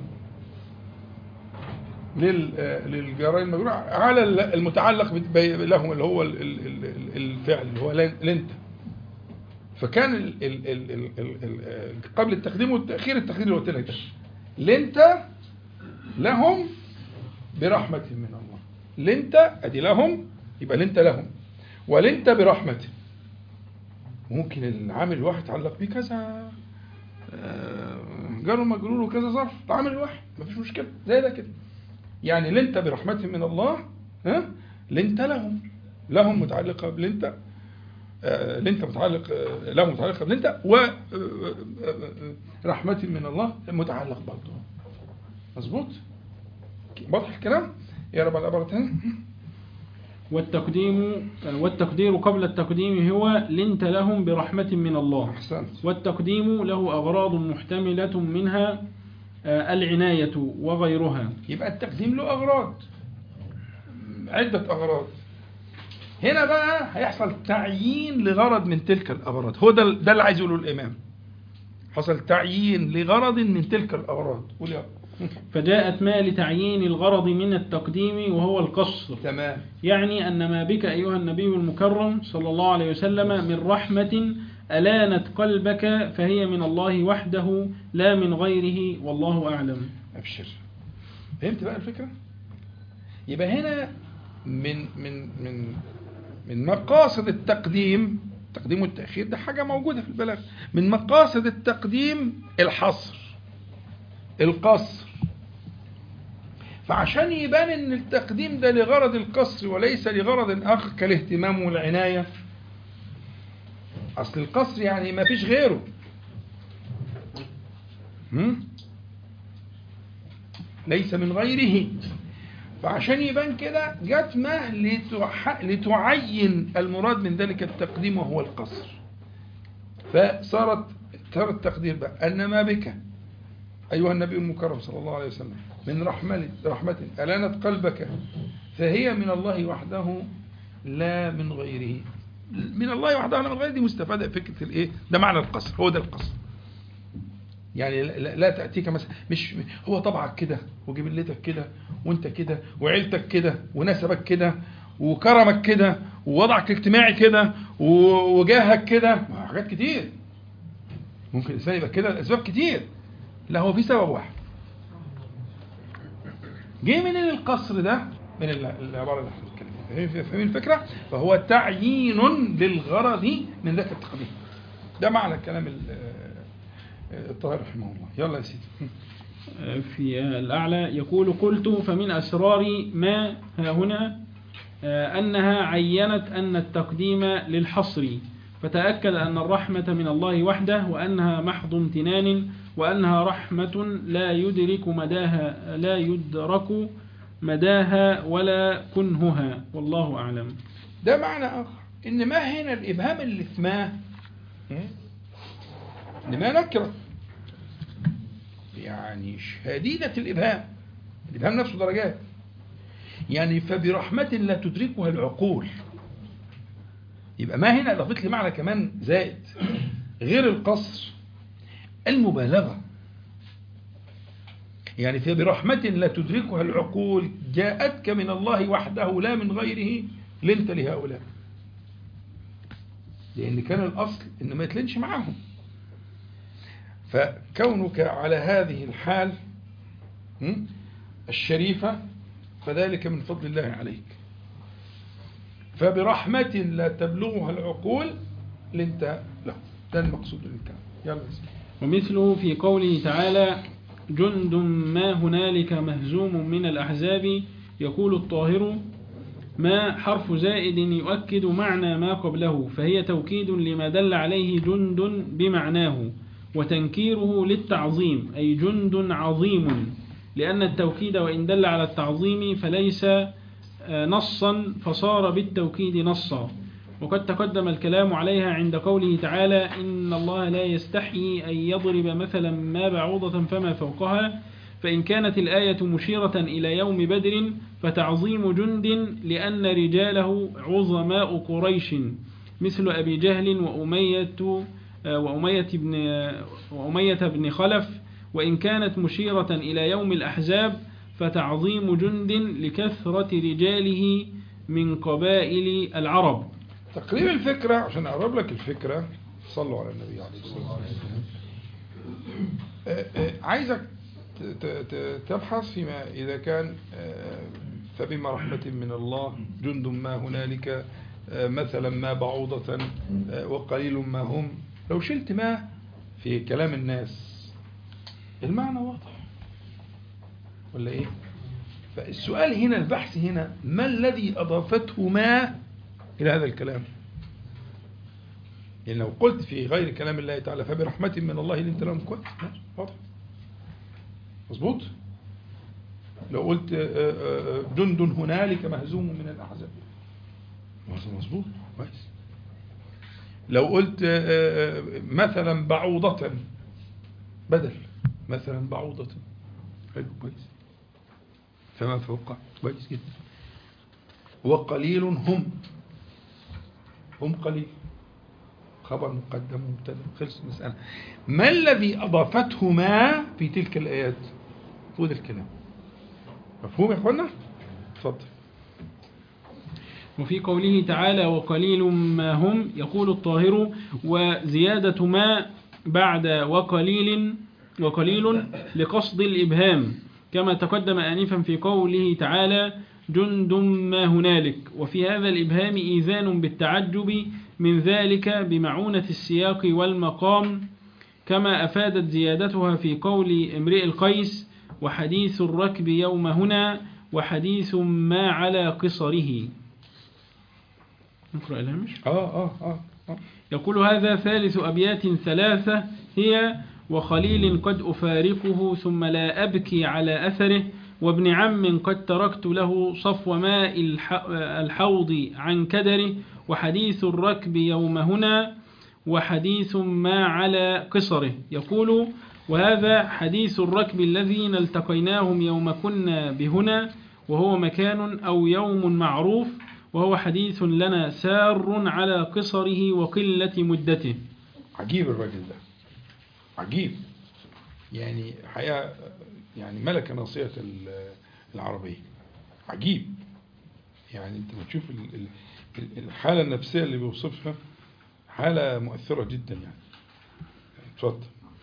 لل للجرائم المجرور على المتعلق لهم اللي هو الفعل اللي هو لنت. فكان ال ال ال ال قبل التقديم والتأخير التقدير اللي قلت لك ده لنت لهم برحمة من الله. لنت ادي لهم، يبقى لنت لهم ولنت برحمة. ممكن العامل الواحد يتعلق بيه كذا جر ومجرور وكذا ظرف، العامل الواحد مفيش مشكلة زي ده كده. يعني لنت برحمة من الله، ها لنت لهم، لهم متعلقة بلنت، لنت متعلق لهم متعلقة بلنت، ورحمة من الله متعلق برضه. مظبوط؟ واضح الكلام؟ يا رب على العبارة تاني. والتقديم والتقدير قبل التقديم هو لنت لهم برحمة من الله. أحسنت. والتقديم له أغراض محتملة منها العناية وغيرها. يبقى التقديم له أغراض، عدة أغراض. هنا بقى هيحصل تعيين لغرض من تلك الأغراض، هو ده ده اللي عايز يقوله الإمام. حصل تعيين لغرض من تلك الأغراض. قول يا فجاءت ما لتعيين الغرض من التقديم وهو القصر. تمام. يعني أن ما بك أيها النبي المكرم صلى الله عليه وسلم من رحمة ألانت قلبك فهي من الله وحده لا من غيره والله أعلم. أبشر. فهمت بقى الفكرة؟ يبقى هنا من من من من مقاصد التقديم، التقديم والتأخير ده حاجة موجودة في البلاغة. من مقاصد التقديم الحصر، القصر. فعشان يبان ان التقديم ده لغرض القصر وليس لغرض آخر كالاهتمام والعناية. أصل القصر يعني ما فيش غيره. هم؟ ليس من غيره. فعشان يبان كده جت ما لتعين المراد من ذلك التقديم وهو القصر. فصارت صار التقدير بقى أن ما بك أيها النبي المكرم صلى الله عليه وسلم من رحمة رحمة ألانت قلبك فهي من الله وحده لا من غيره. من الله وحده لا من غيره دي مستفادة فكرة الإيه؟ ده معنى القصر، هو ده القصر. يعني لا, لا تأتيك مثلا مش هو طبعك كده وجبلتك كده وانت كده وعيلتك كده ونسبك كده وكرمك كده ووضعك الاجتماعي كده وجاهك كده، حاجات كتير ممكن الإنسان يبقى كده، الأسباب كتير. لا، هو في سبب واحد جه من القصر ده، من العبارة اللي احنا بنتكلم. فاهمين الفكرة؟ فهو تعيين للغرض من ذاك التقديم. ده معنى الكلام الطاهر رحمه الله. يلا يا سيدي. في الأعلى يقول قلت فمن أسرار ما ها هنا أنها عينت أن التقديم للحصر، فتأكد أن الرحمة من الله وحده وأنها محض امتنان وأنها رحمة لا يدرك مداها لا يدرك مداها ولا كنهها والله أعلم. ده معنى آخر إن ما هنا الإبهام اللي في ما إن ما نكرة يعني شديدة الإبهام. الإبهام نفسه درجات. يعني فبرحمة لا تدركها العقول. يبقى ما هنا أضافت لي معنى كمان زائد غير القصر، المبالغة. يعني فبرحمة لا تدركها العقول جاءتك من الله وحده لا من غيره لنت لهؤلاء. لأن كان الأصل إن ما يتلنش معاهم. فكونك على هذه الحال الشريفة فذلك من فضل الله عليك. فبرحمة لا تبلغها العقول لنت له. ده المقصود من الكلام. يلا اسمع. ومثله في قوله تعالى جند ما هنالك مهزوم من الأحزاب. يقول الطاهر ما حرف زائد يؤكد معنى ما قبله، فهي توكيد لما دل عليه جند بمعناه، وتنكيره للتعظيم أي جند عظيم، لأن التوكيد وإن دل على التعظيم فليس نصا فصار بالتوكيد نصا. وقد تقدم الكلام عليها عند قوله تعالى إن الله لا يستحيي أن يضرب مثلا ما بعوضة فما فوقها. فإن كانت الآية مشيرة إلى يوم بدر فتعظيم جند لأن رجاله عظماء قريش مثل أبي جهل وأمية وأمية بن, وأمية بن خلف. وإن كانت مشيرة إلى يوم الأحزاب فتعظيم جند لكثرة رجاله من قبائل العرب. تقريب الفكرة عشان أقرب لك الفكرة. صلوا على النبي عليه الصلاة والسلام. عايزك تبحث فيما إذا كان فبما رحمة من الله جند ما هنالك مثلا ما بعوضة وقليل ما هم. لو شلت ما في كلام الناس المعنى واضح ولا إيه؟ فالسؤال هنا البحث هنا ما الذي أضافته ما إلى هذا الكلام؟ يعني لو قلت في غير كلام الله تعالى فبرحمة من الله لنت لهم كويس واضح مظبوط. لو قلت جند هنالك مهزوم من الأحزاب مظبوط كويس. لو قلت مثلا بعوضة بدل مثلا بعوضة حلو كويس. فما فوق كويس جدا. وقليل هم هم قليل خبر مقدم مبتدا خلص المسألة. ما الذي أضافته ما في تلك الآيات؟ طول الكلام. مفهوم يا اخوانا؟ اتفضل. وفي قوله تعالى وقليل ما هم يقول الطاهر وزيادة ما بعد وقليل وقليل لقصد الإبهام كما تقدم آنفا في قوله تعالى جند ما هنالك، وفي هذا الإبهام إيذان بالتعجب من ذلك بمعونة السياق والمقام، كما أفادت زيادتها في قول امرئ القيس وحديث الركب يوم هنا وحديث ما على قصره. نقرأ الهامش. آه آه آه آه. يقول هذا ثالث أبيات ثلاثة هي وخليل قد أفارقه ثم لا أبكي على أثره وابن عم قد تركت له صفو ماء الحوض عن كدره وحديث الركب يوم هنا وحديث ما على قصره. يقول وهذا حديث الركب الذين التقيناهم يوم كنا بهنا وهو مكان أو يوم معروف، وهو حديث لنا سار على قصره وقلة مدته. عجيب الراجل ده، عجيب يعني حقيقة، يعني ملكة ناصية العربية، عجيب. يعني انت بتشوف الحالة النفسية اللي بيوصفها حالة مؤثرة جدا يعني. اتفضل.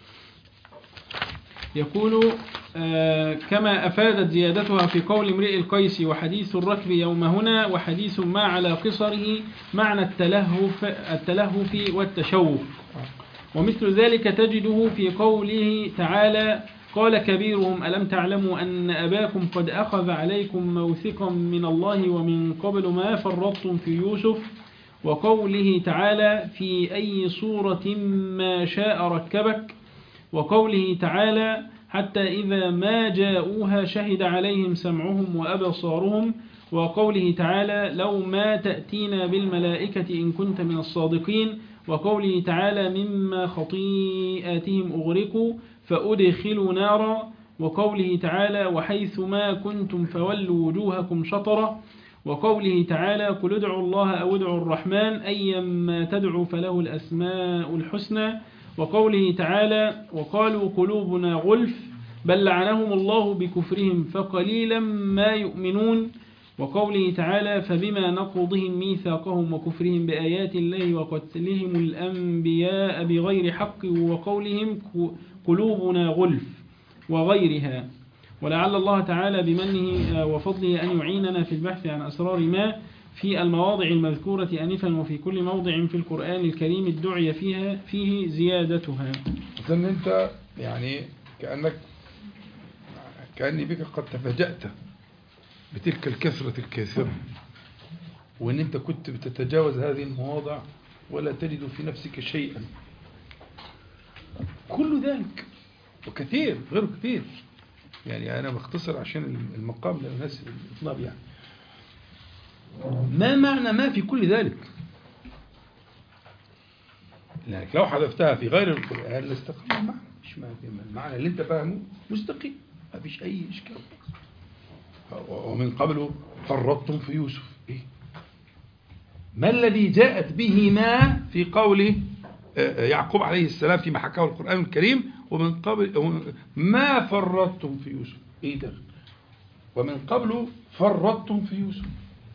يقول آه كما أفادت زيادتها في قول امرئ القيس وحديث الركب يوم هنا وحديث ما على قصره معنى التلهف, التلهف والتشوف، ومثل ذلك تجده في قوله تعالى قال كبيرهم ألم تعلموا أن أباكم قد أخذ عليكم موثقا من الله ومن قبل ما فرطتم في يوسف، وقوله تعالى في أي صورة ما شاء ركبك، وقوله تعالى حتى إذا ما جاءوها شهد عليهم سمعهم وأبصارهم، وقوله تعالى لو ما تأتينا بالملائكة إن كنت من الصادقين، وقوله تعالى مما خطيئاتهم أغرقوا فأدخلوا نارا، وقوله تعالى وحيث ما كنتم فولوا وجوهكم شطرة، وقوله تعالى قل ادعوا الله أو ادعوا الرحمن أيما تدعوا فله الأسماء الحسنى، وقوله تعالى وقالوا قلوبنا غلف بل لعنهم الله بكفرهم فقليلا ما يؤمنون، وقوله تعالى فبما نقضهم ميثاقهم وكفرهم بآيات الله وقتلهم الأنبياء بغير حق وقولهم قلوبنا غلف وغيرها. ولعل الله تعالى بمنه وفضله أن يعيننا في البحث عن أسرار ما في المواضع المذكورة آنفا وفي كل موضع في القرآن الكريم الدعي فيها فيه زيادتها. أظن أنت يعني كأنك كأني بك قد تفاجأت بتلك الكثرة الكاثرة، وأن أنت كنت بتتجاوز هذه المواضع ولا تجد في نفسك شيئا. كل ذلك وكثير غير كثير، يعني أنا بختصر عشان المقام للناس الإطناب. يعني ما معنى ما في كل ذلك؟ لأنك لو حذفتها في غير القرآن لاستقيم المعنى، مش ما في المعنى اللي أنت فاهمه مستقيم، ما فيش أي إشكال. ومن قبل فرطتم في يوسف، إيه؟ ما الذي جاءت به ما في قوله يعقوب عليه السلام فيما حكاه القرآن الكريم ومن قبل ما فرطتم في يوسف، إيه ده؟ ومن قبل فرطتم في يوسف،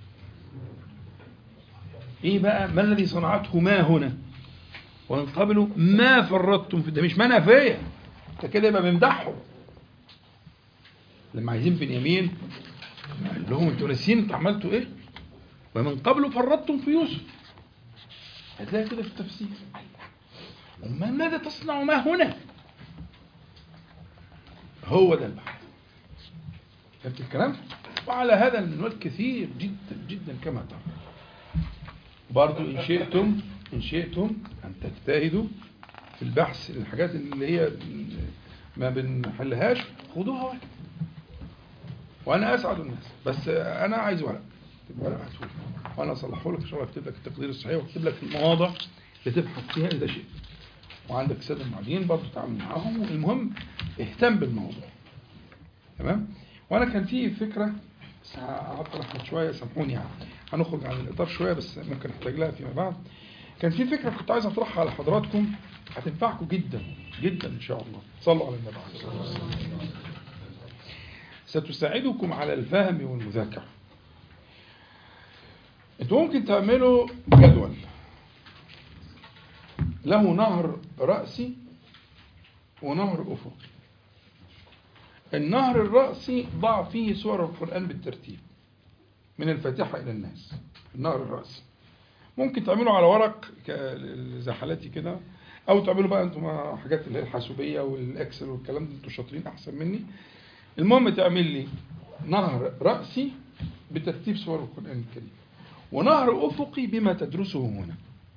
إيه بقى؟ ما الذي صنعته ما هنا؟ ومن قبل ما فرطتم في ده، مش ما نافية، ده كده يبقى بيمدحهم. لما عايزين بنيامين قال لهم انتوا ناسيين انتوا عملتوا ايه؟ ومن قبل فرطتم في يوسف، هتلاقي كده في التفسير وما ماذا تصنع ما هنا؟ هو ده البحث. فهمت الكلام؟ وعلى هذا المنوال كثير جدا جدا كما ترى. برضو إن شئتم إن شئتم أن تجتهدوا في البحث، الحاجات اللي هي ما بنحلهاش خدوها ورقة، وأنا أسعد الناس. بس أنا عايز ورقة، ورقة هتفوت وأنا أصلحه لك إن شاء الله، أكتب لك التقدير الصحيح وأكتب لك المواضع اللي تبحث فيها إذا شئت. وعندك سادة المعيدين برضو تعامل معاهم. المهم اهتم بالموضوع، تمام؟ وأنا كان في فكرة بس هعطل شوية، سامحوني يعني هنخرج عن الإطار شوية بس ممكن نحتاج لها فيما بعد. كان في فكرة كنت عايز أطرحها على حضراتكم هتنفعكم جدا جدا إن شاء الله. صلوا على النبي عليه الصلاة والسلام. ستساعدكم على الفهم والمذاكرة. انتوا ممكن تعملوا جدول له نهر رأسي ونهر أفقي. النهر الرأسي ضع فيه سور القرآن بالترتيب من الفاتحة إلى الناس. النهر الرأسي ممكن تعملوا على ورق زي حالاتي كده، أو تعملوا بقى أنتم حاجات اللي هي الحاسوبية والإكسل والكلام ده، أنتم شاطرين أحسن مني. المهم تعمل لي نهر رأسي بترتيب سور القرآن الكريم، ونهر أفقي بما تدرسه هنا.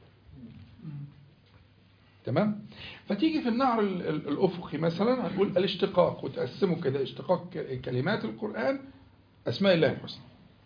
تمام؟ فتيجي في النهر الأفقي مثلا هنقول الاشتقاق، وتقسمه كده: اشتقاق كلمات القرآن، أسماء الله الحسنى،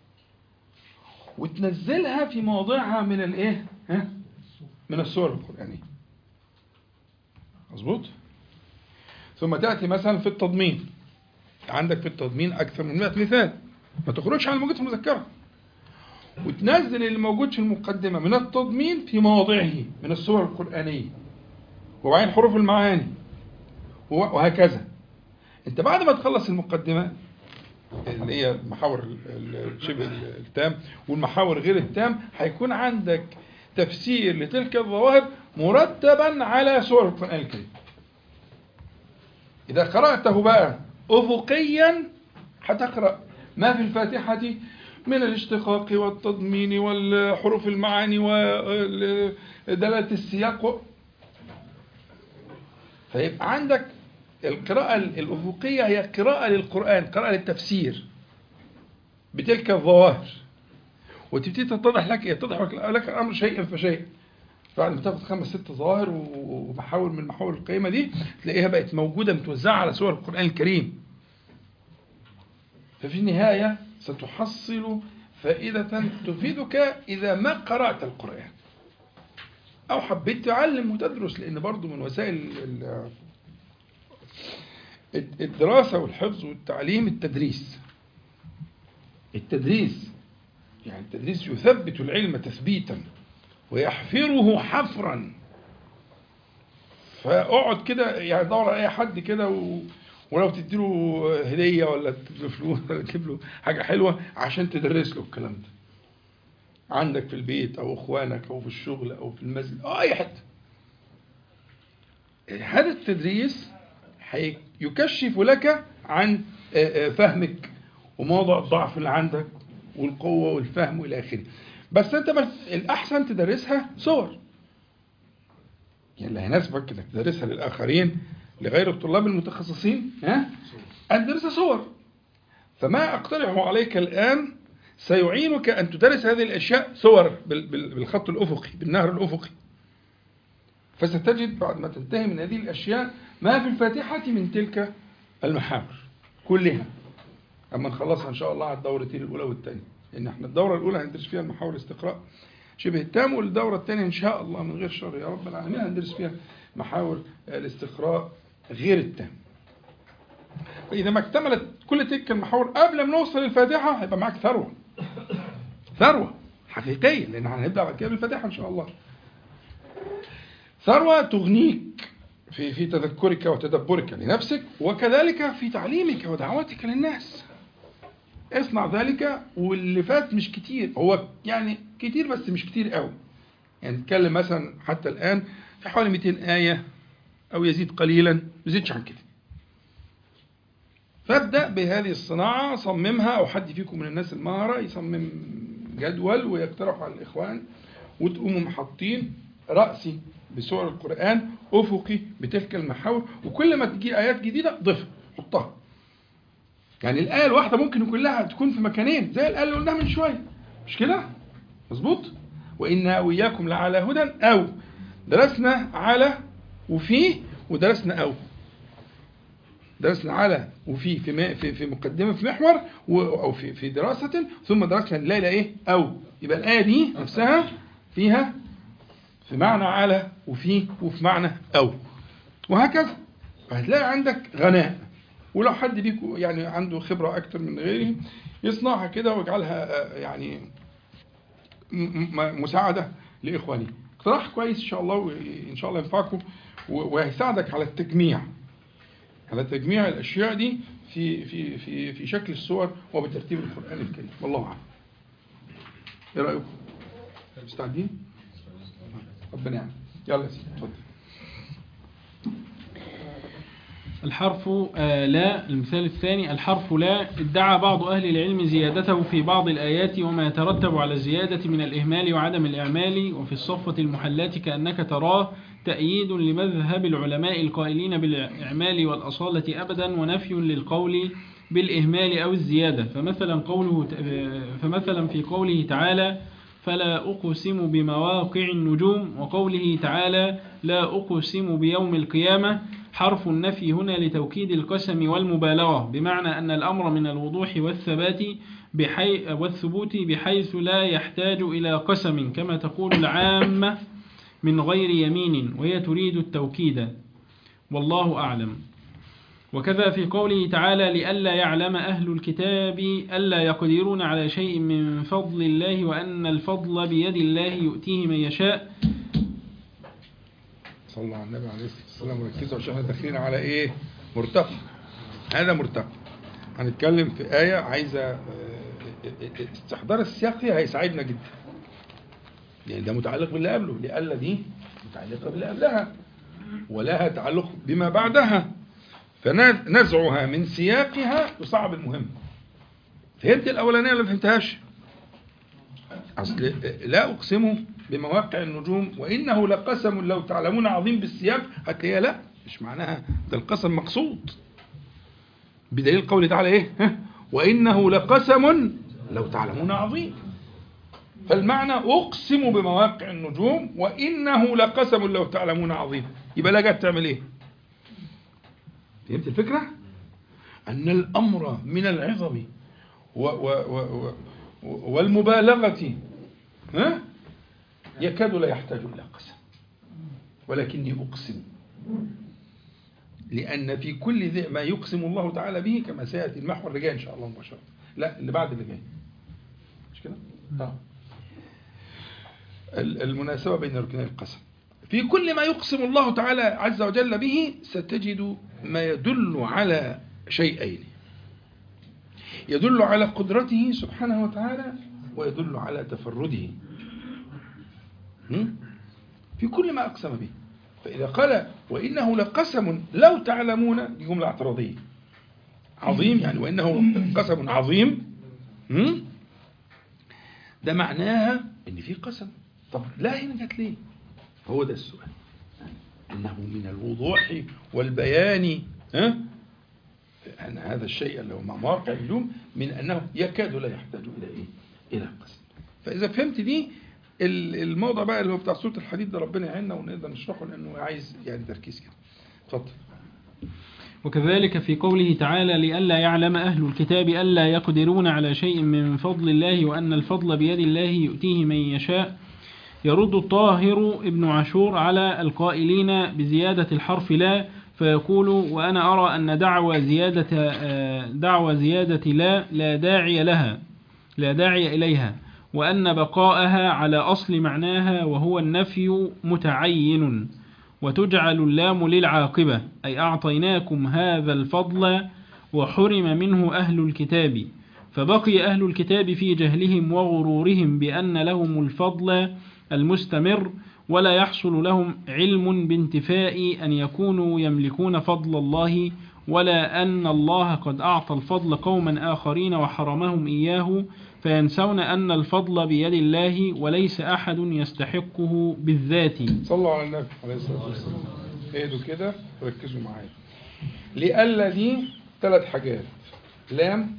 وتنزلها في مواضعها من الايه؟ ها؟ من السور القرآنية. مظبوط؟ ثم تأتي مثلا في التضمين، عندك في التضمين أكثر من مئة مثال، ما تخرجش عن الموجود في المذكرة، وتنزل اللي موجود في المقدمة من التضمين في مواضعه من السور القرآنية، وبعدين حروف المعاني، وهكذا. انت بعد ما تخلص المقدمة اللي هي المحاور الشبه التام والمحاور غير التام، هيكون عندك تفسير لتلك الظواهر مرتبا على سور القرآن الكريم. إذا قرأته بقى أفقيا هتقرأ ما في الفاتحة من الاشتقاق والتضمين والحروف المعاني ودلالة السياق، فيبقى عندك القراءة الأفقية هي قراءة للقرآن، قراءة للتفسير بتلك الظواهر، وتبتدي تتضح لك يتضح لك الأمر شيئا فشيئا. بعد ما تاخد خمس ست ظواهر ومحاور من محاور القيمة دي، تلاقيها بقت موجودة متوزعة على سور القرآن الكريم. ففي النهاية ستحصل فائدة تفيدك إذا ما قرأت القرآن أو حبيت تعلم وتدرس، لأن برضو من وسائل الدراسة والحفظ والتعليم التدريس. التدريس يعني التدريس يثبت العلم تثبيتا ويحفره حفرا. فاقعد كده يعني دور على اي حد كده و... ولو تديله هدية ولا تديله فلوس ولا تجيب حاجة حلوة عشان تدرس له الكلام ده عندك في البيت أو أخوانك أو في الشغل أو في المسجد أو أي حد. هذا التدريس يكشف لك عن فهمك وموضع الضعف اللي عندك والقوة والفهم والى آخره. بس أنت بس الأحسن تدرسها صور، يعني اللي هيناسبك إنك تدرسها للآخرين لغير الطلاب المتخصصين ها أن تدرسها صور. فما أقترحه عليك الآن سيعينك أن تدرس هذه الأشياء صور بالخط الأفقي بالنهر الأفقي. فستجد بعد ما تنتهي من هذه الأشياء ما في الفاتحة من تلك المحاور كلها، أما نخلصها إن شاء الله على الدورتين الأولى والثانية، لأن احنا الدورة الأولى هندرس فيها المحاور الاستقراء شبه التام، والدورة الثانية إن شاء الله من غير شر يا رب العالمين هندرس فيها محاور الاستقراء غير التام. فإذا ما اكتملت كل تلك المحاور قبل ما نوصل للفاتحة هيبقى معاك ثروة ثروة حقيقية، لأن هنبدأ بعد كده بالفاتحة إن شاء الله. ثروة تغنيك في في تذكرك وتدبرك لنفسك، وكذلك في تعليمك ودعوتك للناس. اصنع ذلك. واللي فات مش كتير، هو يعني كتير بس مش كتير قوي، يعني نتكلم مثلا حتى الآن في حوالي مئتين آية أو يزيد قليلا، ما يزيدش عن كده. فابدأ بهذه الصناعة، صممها، أو حد فيكم من الناس المهرة يصمم جدول ويقترح على الإخوان، وتقوموا محطين رأسي بسور القرآن، أفقي بتلك المحاور، وكل ما تجي آيات جديدة ضيفها حطها. يعني الآية الواحدة ممكن كلها تكون في مكانين زي الآية اللي قلناها من شوية، مش كده؟ مظبوط؟ وإنا وإياكم لعلى هدى، أو درسنا على وفي، ودرسنا أو درسنا على وفي في في في مقدمة في محور أو في في دراسة، ثم درسنا الليلة إيه أو. يبقى الآية دي نفسها فيها في معنى على وفي وفي معنى أو، وهكذا. فهتلاقي عندك غناء. ولو حد بيكو يعني عنده خبرة أكتر من غيره يصنعها كده ويجعلها يعني مساعدة لإخواني. اقتراح كويس إن شاء الله، وإن شاء الله ينفعكم وهيساعدك على التجميع على تجميع الأشياء دي في في في في شكل السور وبترتيب القرآن الكريم، والله أعلم. إيه رأيكم؟ مستعدين؟ ربنا يعلم. يلا يا سيدي اتفضل. الحرف آه لا. المثال الثاني: الحرف لا ادعى بعض أهل العلم زيادته في بعض الآيات وما يترتب على الزيادة من الإهمال وعدم الإعمال، وفي الصفة المحلات كأنك تراه تأييد لمذهب العلماء القائلين بالإعمال والأصالة أبدا، ونفي للقول بالإهمال أو الزيادة. فمثلا قوله فمثلا في قوله تعالى: فلا أقسم بمواقع النجوم، وقوله تعالى: لا أقسم بيوم القيامة، حرف النفي هنا لتوكيد القسم والمبالغة، بمعنى أن الأمر من الوضوح والثبات بحي والثبوت بحيث لا يحتاج إلى قسم، كما تقول العامة من غير يمين، وهي تريد التوكيد، والله أعلم. وكذا في قوله تعالى: لئلا يعلم أهل الكتاب ألا يقدرون على شيء من فضل الله وأن الفضل بيد الله يؤتيه من يشاء. صلى على النبي عليه الصلاة والسلام وركزوا عشان احنا داخلين على ايه؟ مرتفع. هذا مرتفع. هنتكلم في آية عايزة استحضار السياق فيها هيساعدنا جدا. يعني ده متعلق باللي قبله، لئلا دي متعلقة باللي قبلها ولها تعلق بما بعدها، فنزعها من سياقها يصعب المهم. فهمت الأولانية ولا فهمتهاش؟ أصل لا أقسم بمواقع النجوم وإنه لقسم لو تعلمون عظيم بالسياق، هتلاقيها لا مش معناها ده القسم مقصود، بدليل قوله تعالى إيه؟ وإنه لقسم لو تعلمون عظيم. فالمعنى أقسم بمواقع النجوم وإنه لقسم لو تعلمون عظيم، يبقى لا جت تعمل إيه؟ فهمت الفكرة؟ أن الأمر من العظم و و و و والمبالغة ها يكاد لا يحتاج إلى قسم، ولكني أقسم، لأن في كل ذي ما يقسم الله تعالى به كما سيأتي المحور اللي جاي إن شاء الله مباشرة، لا اللي بعد اللي جاي، مش كده؟ آه. المناسبة بين ركني القسم، في كل ما يقسم الله تعالى عز وجل به ستجد ما يدل على شيئين، يدل على قدرته سبحانه وتعالى ويدل على تفرده في كل ما أقسم به. فإذا قال وإنه لقسم لو تعلمون، دي جملة اعتراضية، عظيم يعني وإنه قسم عظيم، ده معناها إن في قسم. طب لا هنا جت ليه؟ هو ده السؤال، أنه من الوضوح والبيان ها أن هذا الشيء اللي هو مع مواقع النجوم من أنه يكاد لا يحتاج إلى إيه؟ إلى قسم. فإذا فهمت دي الموضوع بقى اللي هو بتاع سورة الحديد ده ربنا يعيننا ونقدر نشرحه لأنه عايز يعني تركيز كده. اتفضل. وكذلك في قوله تعالى: لئلا يعلم أهل الكتاب ألا يقدرون على شيء من فضل الله وأن الفضل بيد الله يؤتيه من يشاء، يرد الطاهر ابن عاشور على القائلين بزيادة الحرف لا، فيقول: وأنا أرى أن دعوى زيادة دعوى زيادة لا لا داعي لها لا داعي إليها، وأن بقاءها على أصل معناها وهو النفي متعين، وتجعل اللام للعاقبة، أي أعطيناكم هذا الفضل وحرم منه أهل الكتاب، فبقي أهل الكتاب في جهلهم وغرورهم بأن لهم الفضل المستمر، ولا يحصل لهم علم بانتفاء أن يكونوا يملكون فضل الله، ولا أن الله قد أعطى الفضل قوما آخرين وحرمهم إياه، فينسون أن الفضل بيد الله وليس أحد يستحقه بالذات. صلوا على النبي عليه الصلاة والسلام. اهدوا كده وركزوا معايا. لألا دي ثلاث حاجات، لام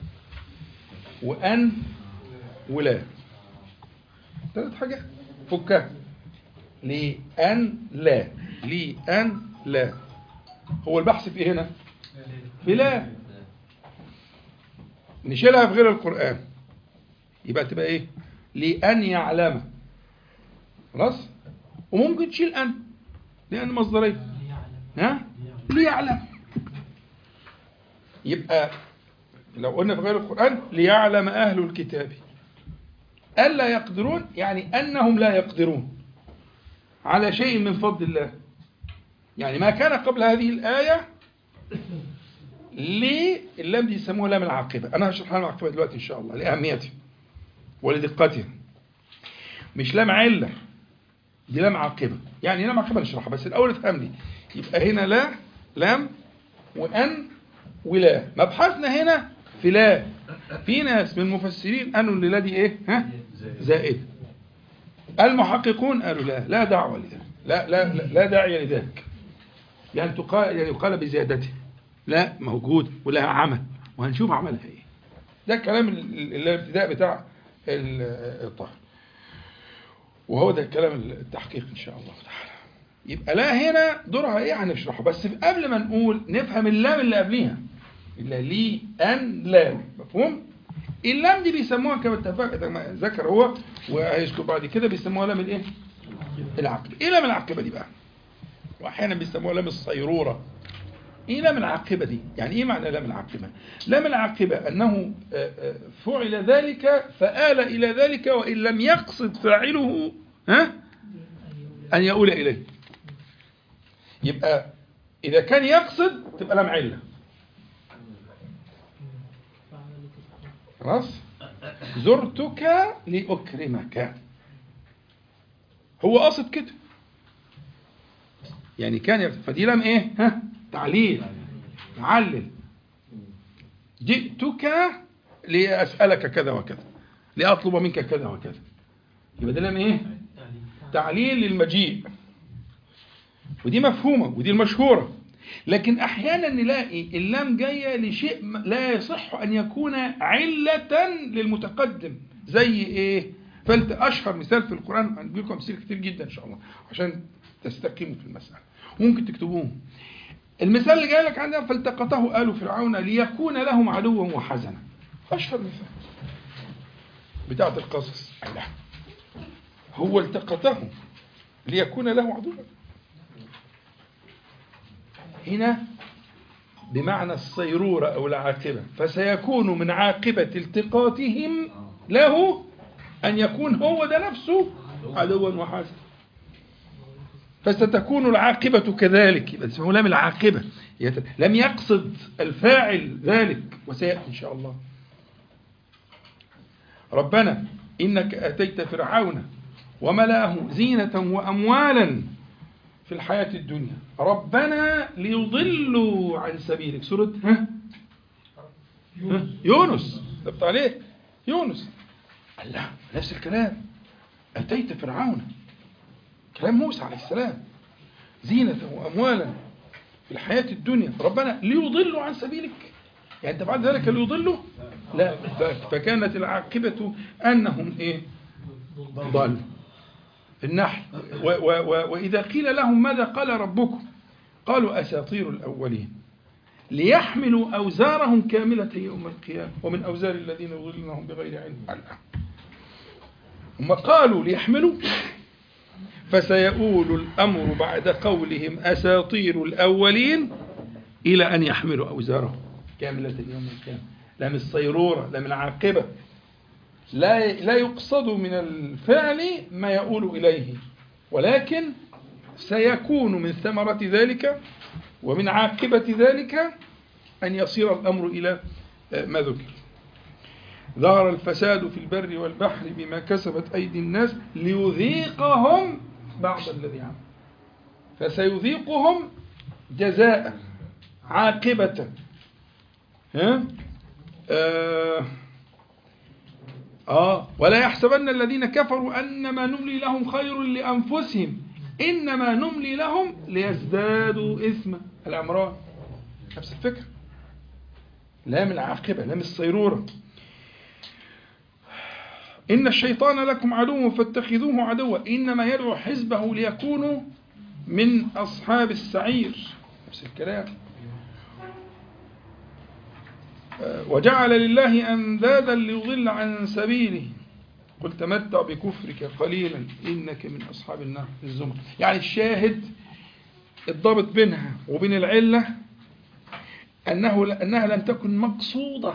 وأن ولا، ثلاث حاجات فكها. لأن لا لأن لا، هو البحث في هنا في لا، نشيلها في غير القرآن يبقى تبقى ايه؟ لأن يعلم، خلاص. وممكن تشيل أن لأن مصدرية، ها ليعلم، يبقى لو قلنا في غير القرآن ليعلم أهل الكتاب ألا يقدرون، يعني أنهم لا يقدرون على شيء من فضل الله. يعني ما كان قبل هذه الآية ليه اللام دي يسموها لام العاقبة؟ أنا هشرح لام العاقبة دلوقتي إن شاء الله لأهميتها ولدقتها. مش لام علة، دي لام عاقبة. يعني لام عاقبة نشرحها، بس الأول افهم لي. يبقى هنا لا، لام وأن ولا. مبحثنا هنا في لا. في ناس من المفسرين قالوا ان لا دي ايه؟ ها؟ زائد. المحققون قالوا لا، لا دعوة لذلك، لا لا لا, لا داعي لذلك. يعني تقال يعني يقال بزيادته. لا، موجود ولها عمل، وهنشوف عملها ايه. ده كلام الابتداء بتاع الطاهر، وهو ده كلام التحقيق ان شاء الله تعالى. يبقى لا هنا دورها ايه هنشرحه، بس قبل ما نقول نفهم اللام اللي قبليها، اللي لي ان لام. مفهوم؟ اللام دي بيسموها كما ذكر هو وهيذكر بعد كده بيسموها لام الايه؟ العاقبه. ايه لام العاقبه دي بقى؟ واحيانا بيسموها لام الصيروره. ايه لام العاقبه دي؟ يعني ايه معنى لام العاقبه؟ لام العاقبه انه فعل ذلك فآل الى ذلك وان لم يقصد فاعله ها ان يؤول اليه. يبقى اذا كان يقصد تبقى لام عله. خلاص؟ زرتك لأكرمك، هو قصد كده، يعني كان فدي لام ايه؟ ها؟ تعليل، معلل. جئتك لأسألك كذا وكذا، لأطلب منك كذا وكذا. يبقى ده لام ايه؟ تعليل للمجيء، ودي مفهومة ودي المشهورة. لكن أحيانا نلاقي اللام جاية لشيء لا يصح أن يكون علة للمتقدم. زي إيه؟ فلت أشهر مثال في القرآن، هنجيب لكم أمثلة كتير جدا إن شاء الله عشان تستقيموا في المسألة، ممكن تكتبوه. المثال اللي جاي لك عندنا فالتقطه آل فرعون ليكون لهم عدوا وحزنا. أشهر مثال بتاعة القصص. الله، هو التقطه ليكون له عدوا، هنا بمعنى الصيرورة أو العاقبة، فسيكون من عاقبة التقاطهم له أن يكون هو ده نفسه عدوا وحاسدا، فستكون العاقبة كذلك. يبقى اسمه لام العاقبة، لم يقصد الفاعل ذلك، وسيأتي إن شاء الله. ربنا إنك أتيت فرعون وملأه زينة وأموالا في الحياة الدنيا ربنا ليضلوا عن سبيلك. سورة ها؟ ها؟ يونس. دبت عليه يونس. الله، نفس الكلام. أتيت فرعون، كلام موسى عليه السلام. زينة وأموالا في الحياة الدنيا ربنا ليضلوا عن سبيلك. يعني أنت بعد ذلك ليضلوا؟ لا، فكانت العاقبة أنهم إيه؟ ضلوا. في النحل و و و وإذا قيل لهم ماذا قال ربكم قالوا أساطير الأولين ليحملوا أوزارهم كاملة يوم القيامة ومن أوزار الذين يضلونهم بغير علم. هم قالوا ليحملوا، فسيؤول الأمر بعد قولهم أساطير الأولين إلى أن يحملوا أوزارهم كاملة يوم القيامة. لا من الصيرورة، لا من العاقبة. لا لا يقصد من الفعل ما يؤول إليه، ولكن سيكون من ثمرة ذلك ومن عاقبة ذلك أن يصير الأمر إلى ما ذكر. ظهر الفساد في البر والبحر بما كسبت أيدي الناس ليذيقهم بعض الذي عملوا، فسيذيقهم جزاء عاقبة. ها؟ آه آه ولا يحسبن الذين كفروا أنما نملي لهم خير لأنفسهم إنما نملي لهم ليزدادوا إثما. العمران نفس الفكرة. لام العاقبة، لام الصيرورة. إن الشيطان لكم عدو فاتخذوه عدوا إنما يدعو حزبه ليكونوا من أصحاب السعير. نفس الكلام. وجعل لله أندادا ليضل عن سبيله قل تمتع بكفرك قليلا إنك من أصحاب النار. الزمر. يعني الشاهد الضابط بينها وبين العلة أنه أنها لم تكن مقصودة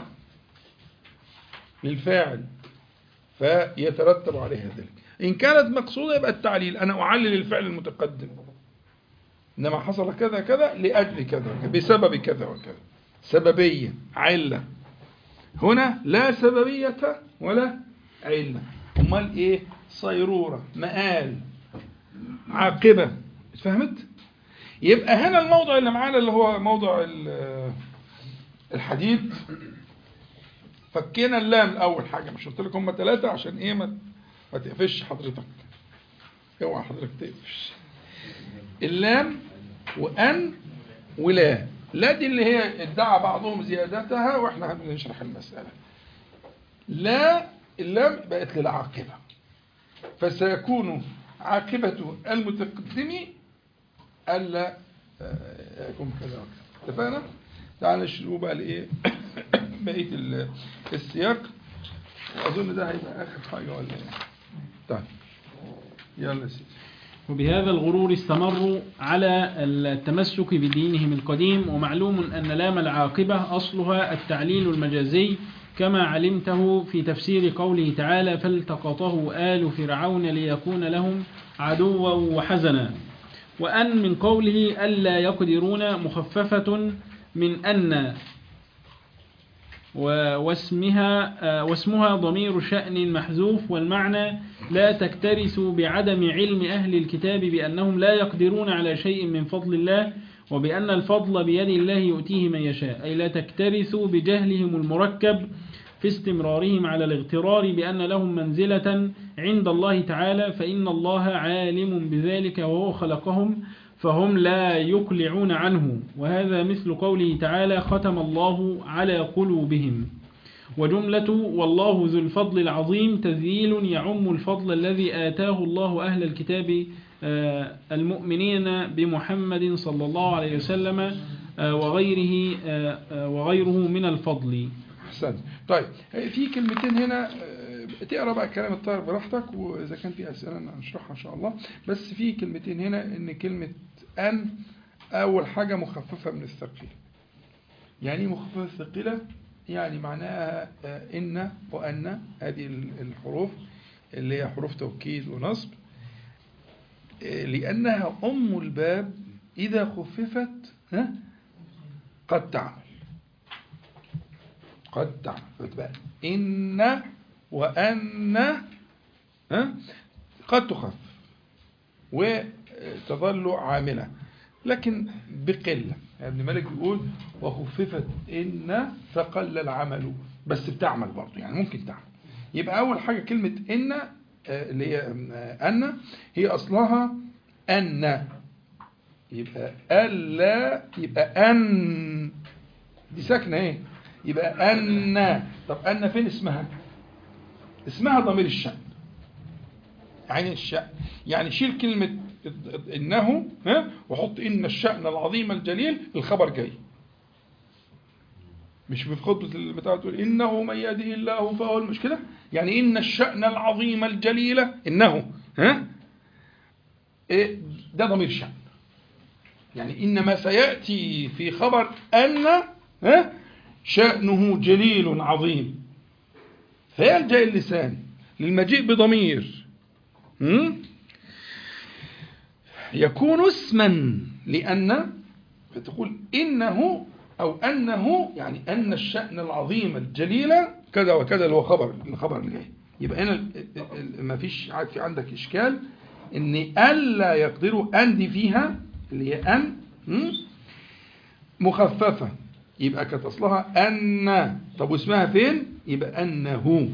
للفاعل فيترتب عليها ذلك. إن كانت مقصودة يبقى التعليل، أنا أعلل الفعل المتقدم، إنما حصل كذا كذا لأجل كذا بسبب كذا وكذا. سببية علة. هنا لا سببية ولا علة، امال ايه؟ صيرورة، مآل، عاقبة. فهمت؟ يبقى هنا الموضع اللي معانا اللي هو موضع الحديد، فكينا اللام الاول حاجة، مش قلت لك هم ثلاثة عشان ايه ما ما تقفش حضرتك، اوعى حضرتك تقفش. اللام وأن ولا، لا دي اللي هي ادعى بعضهم زيادتها واحنا هنشرح المسألة. لا اللام بقت للعاقبة، فسيكون عاقبة المتقدم ألا يكون كذا وكذا. اتفقنا؟ تعال نشوف بقى الايه بقية السياق، وأظن ده هيبقى آخر حاجة ولا ايه؟ طيب يلا سيدي. وبهذا الغرور استمروا على التمسك بدينهم القديم. ومعلوم أن لام العاقبة أصلها التعليل المجازي، كما علمته في تفسير قوله تعالى فالتقطه آل فرعون ليكون لهم عدوا وحزنا. وأن من قوله ألا يقدرون مخففة من أن، واسمها, واسمها ضمير شأن محذوف. والمعنى لا تكترثوا بعدم علم أهل الكتاب بأنهم لا يقدرون على شيء من فضل الله، وبأن الفضل بيد الله يؤتيه من يشاء، أي لا تكترثوا بجهلهم المركب في استمرارهم على الاغترار بأن لهم منزلة عند الله تعالى، فإن الله عالم بذلك وهو خلقهم، فهم لا يقلعون عنه. وهذا مثل قوله تعالى ختم الله على قلوبهم. وجملة والله ذو الفضل العظيم تذييل يعم الفضل الذي آتاه الله أهل الكتاب المؤمنين بمحمد صلى الله عليه وسلم وغيره وغيره من الفضل. أحسن. طيب في كلمتين هنا تقرأ بقى الكلام الطاهر براحتك، وإذا كان في أسئلة نشرحها إن شاء الله. بس في كلمتين هنا، إن كلمة أن أول حاجة مخففة من الثقيل. يعني مخففة الثقيلة يعني معناها إن وأن، هذه الحروف اللي هي حروف توكيد ونصب، لأنها أم الباب إذا خففت قد تعمل قد تعمل إن وأن قد تخفف وتظل عاملة، لكن بقلة. ابن مالك بيقول وخففت إن فقل العمل، بس بتعمل برضو، يعني ممكن تعمل. يبقى أول حاجة كلمة إن اللي هي أن هي أصلها أن، يبقى ألا، يبقى أن دي ساكنة ايه، يبقى أن. طب أن فين اسمها؟ اسمها ضمير الشأن، عين الشأن. يعني شيل كلمة إنه ها وحط إن الشأن العظيم الجليل، الخبر جاي. مش في خطبة البتاع تقول إنه من يهده الله فهو المشكلة، يعني إن الشأن العظيم الجليل إنه ها إيه ده ضمير شأن. يعني إنما سيأتي في خبر أن ها شأنه جليل عظيم، فيلجأ اللسان للمجيء بضمير يكون اسما لأن، فتقول إنه أو أنه، يعني أن الشأن العظيم الجليل كذا وكذا، اللي هو خبر الخبر اللي جاي. يبقى هنا ما فيش عاد في عندك إشكال إن ألا يقدروا أن دي فيها اللي هي أن مخففة، يبقى كانت أصلها أن. طب واسمها فين؟ يبقى أنه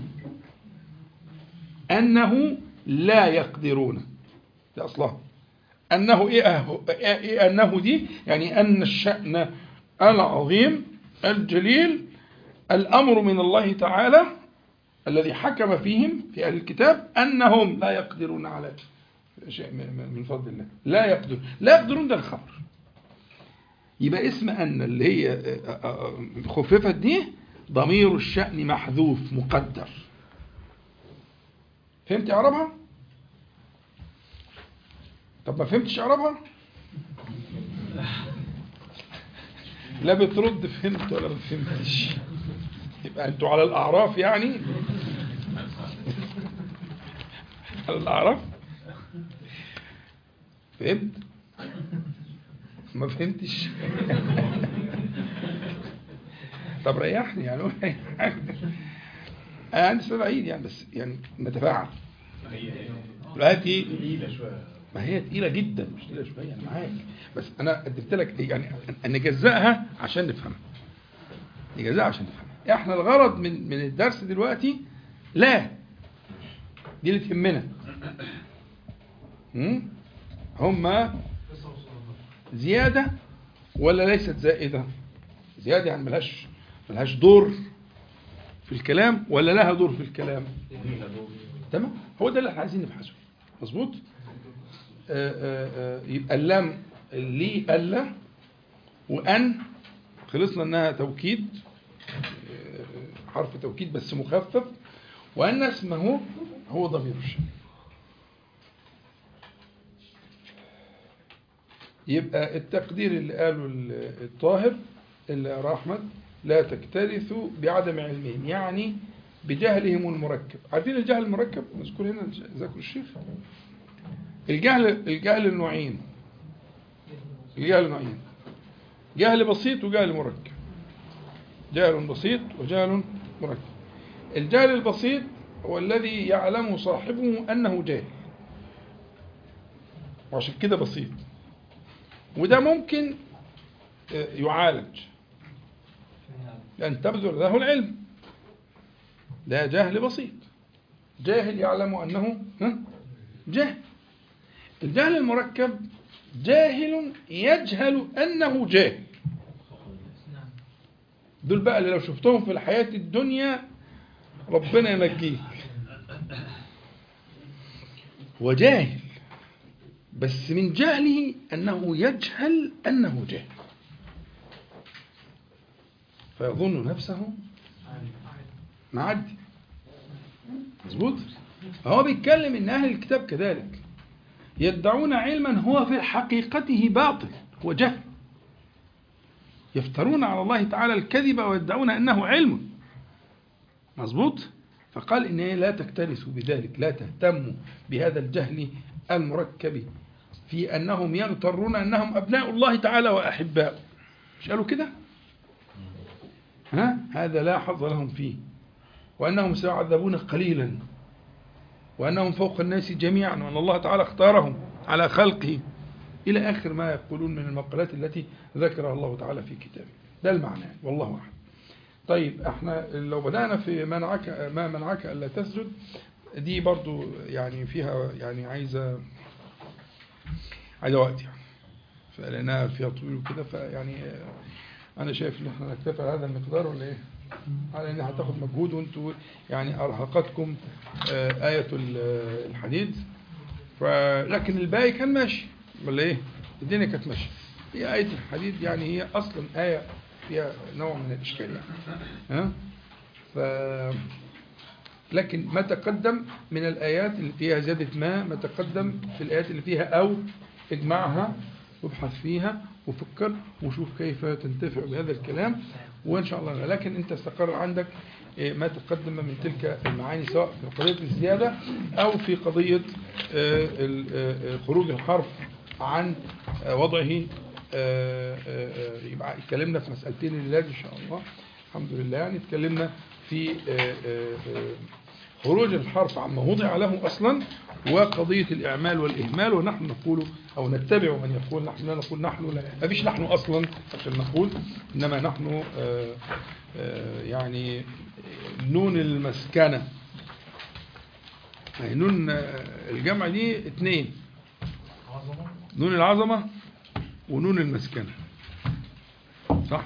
أنه لا يقدرون، ده أصلها أنه. إيه, إيه أنه دي؟ يعني أن الشأن العظيم الجليل الأمر من الله تعالى الذي حكم فيهم في أهل الكتاب أنهم لا يقدرون على شيء من فضل الله، لا يقدرون لا يقدرون ده الخبر. يبقى اسم أن اللي هي خففت دي ضمير الشأن محذوف مقدر. فهمت إعرابها؟ طب ما فهمتش إعرابها؟ لا بترد فهمت ولا ما فهمتش. يبقى أنتوا على الأعراف، يعني على الأعراف. فهمت؟ ما فهمتش. طب ريحني يعني قول أي حاجة. أنا عندي سؤال عيد يعني، بس يعني نتفاعل دلوقتي. ما هي تقيلة جدا، مش تقيلة شوية، أنا معاك، بس أنا قدمت لك يعني نجزأها عشان نفهمها، نجزأها عشان نفهمها. إحنا الغرض من من الدرس دلوقتي لا دي اللي تهمنا. هم زيادة ولا ليست زائدة؟ زيادة يعني ملهاش ملهاش دور في الكلام ولا لها دور في الكلام؟ تمام، هو ده اللي احنا عايزين نبحثه. مظبوط. يبقى اللام لي ألا وأن خلصنا انها توكيد، حرف توكيد بس مخفف، وأن اسمه هو ضمير الشأن. يبقى التقدير اللي قاله الطاهر اللي قراه أحمد لا تكترثوا بعدم علمهم، يعني بجهلهم المركب. عارفين الجهل المركب مذكور هنا ذكر الشيخ. الجهل الجهل النوعين، الجهل نوعين، جهل بسيط وجهل مركب. جهل بسيط وجهل مركب. الجهل البسيط هو الذي يعلم صاحبه أنه جاهل وعشان كده بسيط، وده ممكن يعالج لأن تبذل له العلم. ده جهل بسيط، جاهل يعلم أنه جاهل. الجهل المركب جاهل يجهل أنه جاهل. دول بقى اللي لو شفتهم في الحياة الدنيا ربنا ينجيك. وجاهل بس من جهله أنه يجهل أنه جاهل، فيظن نفسه معدي. مظبوط. هو بيتكلم إن أهل الكتاب كذلك يدعون علما هو في حقيقته باطل وجهل، يفترون على الله تعالى الكذب ويدعون أنه علم. مظبوط. فقال إن لا تكترثوا بذلك، لا تهتموا بهذا الجهل المركب في أنهم يغترون أنهم أبناء الله تعالى وأحباء. مش قالوا كده؟ ها؟ هذا لا حظ لهم فيه، وأنهم سيعذبون قليلا، وأنهم فوق الناس جميعا، وأن الله تعالى اختارهم على خلقه، إلى آخر ما يقولون من المقالات التي ذكرها الله تعالى في كتابه. ده المعنى والله أعلم. طيب احنا لو بدأنا في منعك ما منعك ألا تسجد، دي برضو يعني فيها يعني عايزة عايزة وقت يعني، فلأنها فيها طويل وكده، فيعني أنا شايف إن احنا نكتفي على هذا المقدار ولا إيه؟ على إنها هتاخد مجهود وأنتوا يعني أرهقتكم آية الحديد، لكن الباقي كان ماشي ولا إيه؟ الدنيا كانت ماشية. هي آية الحديد يعني هي أصلا آية فيها نوع من الإشكال يعني. ها؟ ف لكن ما تقدم من الآيات اللي فيها زيادة ما ما تقدم في الآيات اللي فيها أو اجمعها وابحث فيها وفكر وشوف كيف تنتفع بهذا الكلام وإن شاء الله. لكن أنت استقر عندك ما تقدم من تلك المعاني سواء في قضية الزيادة أو في قضية خروج الحرف عن وضعه. يبقى اتكلمنا في مسألتين الليلة إن شاء الله الحمد لله. يعني اتكلمنا في خروج الحرف عما وضع له أصلا وقضية الإعمال والإهمال، ونحن نقول أو نتبع من يقول نحن لا نقول نحن لا ما فيش نحن أصلا عشان نقول، إنما نحن آآ آآ يعني نون المسكنة، يعني نون الجمع دي اتنين، نون العظمة ونون المسكنة، صح؟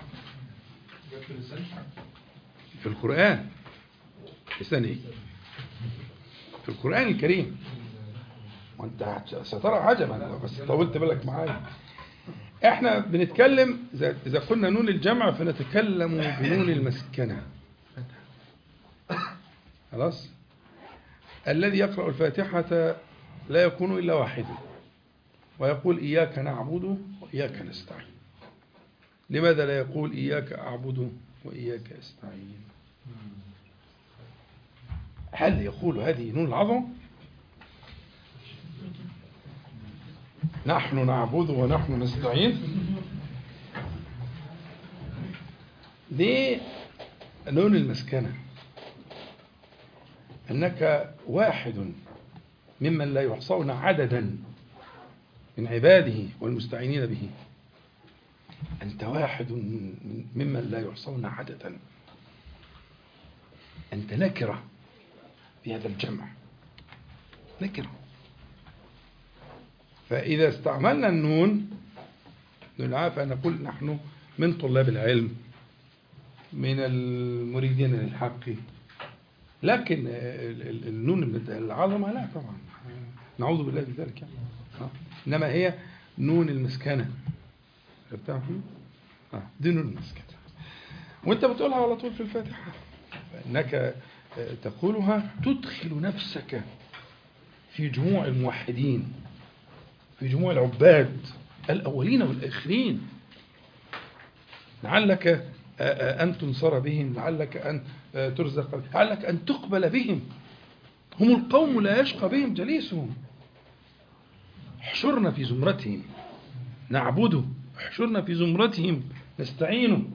في القرآن استنى في القرآن الكريم، وانت سترى عجبا بس طولت بالك معايا. احنا بنتكلم اذا قلنا نون الجمع فنتكلم بنون المسكنة. خلاص. الذي يقرأ الفاتحة لا يكون إلا واحدا ويقول إياك نعبد وإياك نستعين. لماذا لا يقول إياك أعبد وإياك أستعين؟ هل يقول هذه نون العظمة؟ نحن نعبد ونحن نستعين. دي نون المسكنة أنك واحد ممن لا يحصون عددا من عباده والمستعينين به. أنت واحد ممن لا يحصون عددا. أنت نكرة في هذا الجمع، نكرة. فإذا استعملنا النون نلعى نقول نحن من طلاب العلم، من المريدين للحق. لكن النون من العظمة لا طبعا، نعوذ بالله من ذلك يعني. إنما هي نون المسكنة، دي نون المسكنة، وانت بتقولها على طول في الفاتحة، فإنك تقولها تدخل نفسك في جموع الموحدين، في جموع العباد الأولين والآخرين، لعلك أن تنصر بهم، لعلك أن ترزق، لعلك أن تقبل بهم. هم القوم لا يشقى بهم جليسهم. احشرنا في زمرتهم نعبده، احشرنا في زمرتهم نستعينه.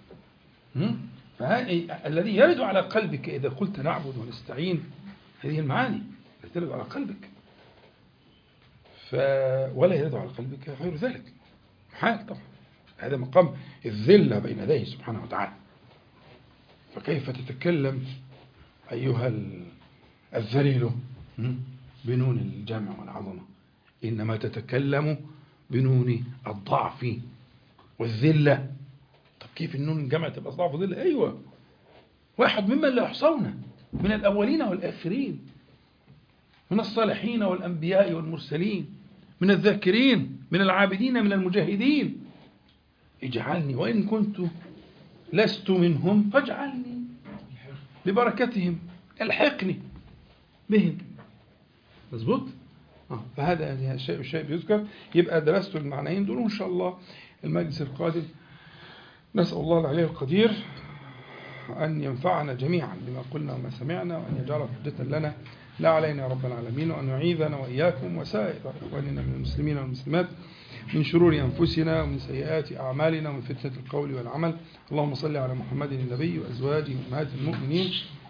الذي يرد على قلبك إذا قلت نعبد ونستعين هذه المعاني التي ترد على قلبك، ف... ولا يرد على قلبك غير ذلك محال طبعا. هذا مقام الذلة بين يديه سبحانه وتعالى. فكيف تتكلم أيها الذليل بنون الجمع والعظمة؟ إنما تتكلم بنون الضعف والذلة. طب كيف النون الجمع تبقى ضعف وذلة؟ أيوة، واحد ممن لا يحصون من الأولين والآخرين، من الصالحين والأنبياء والمرسلين، من الذاكرين، من العابدين، من المجاهدين. اجعلني وإن كنت لست منهم فاجعلني ببركتهم، الحقني بهم. مظبوط؟ آه. فهذا يعني الشيء الشيء بيذكر. يبقى درست المعنيين دول، وإن شاء الله المجلس القادم نسأل الله العلي القدير أن ينفعنا جميعا بما قلنا وما سمعنا، وأن يجعل حجة لنا لا علينا يا رب العالمين، وأن يعيذنا وإياكم وسائر إخواننا من المسلمين والمسلمات من شرور أنفسنا ومن سيئات أعمالنا ومن فتنة القول والعمل. اللهم صل على محمد النبي وأزواجه وأمهات المؤمنين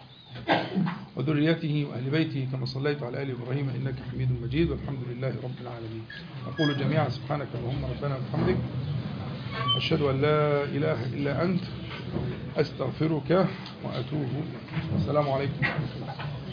وذريته وأهل بيته كما صليت على آل إبراهيم إنك حميد مجيد، والحمد لله رب العالمين. أقول جميعا سبحانك اللهم ربنا وبحمدك، أشهد أن لا إله إلا أنت، أستغفرك وأتوب إليك. السلام عليكم ورحمة الله.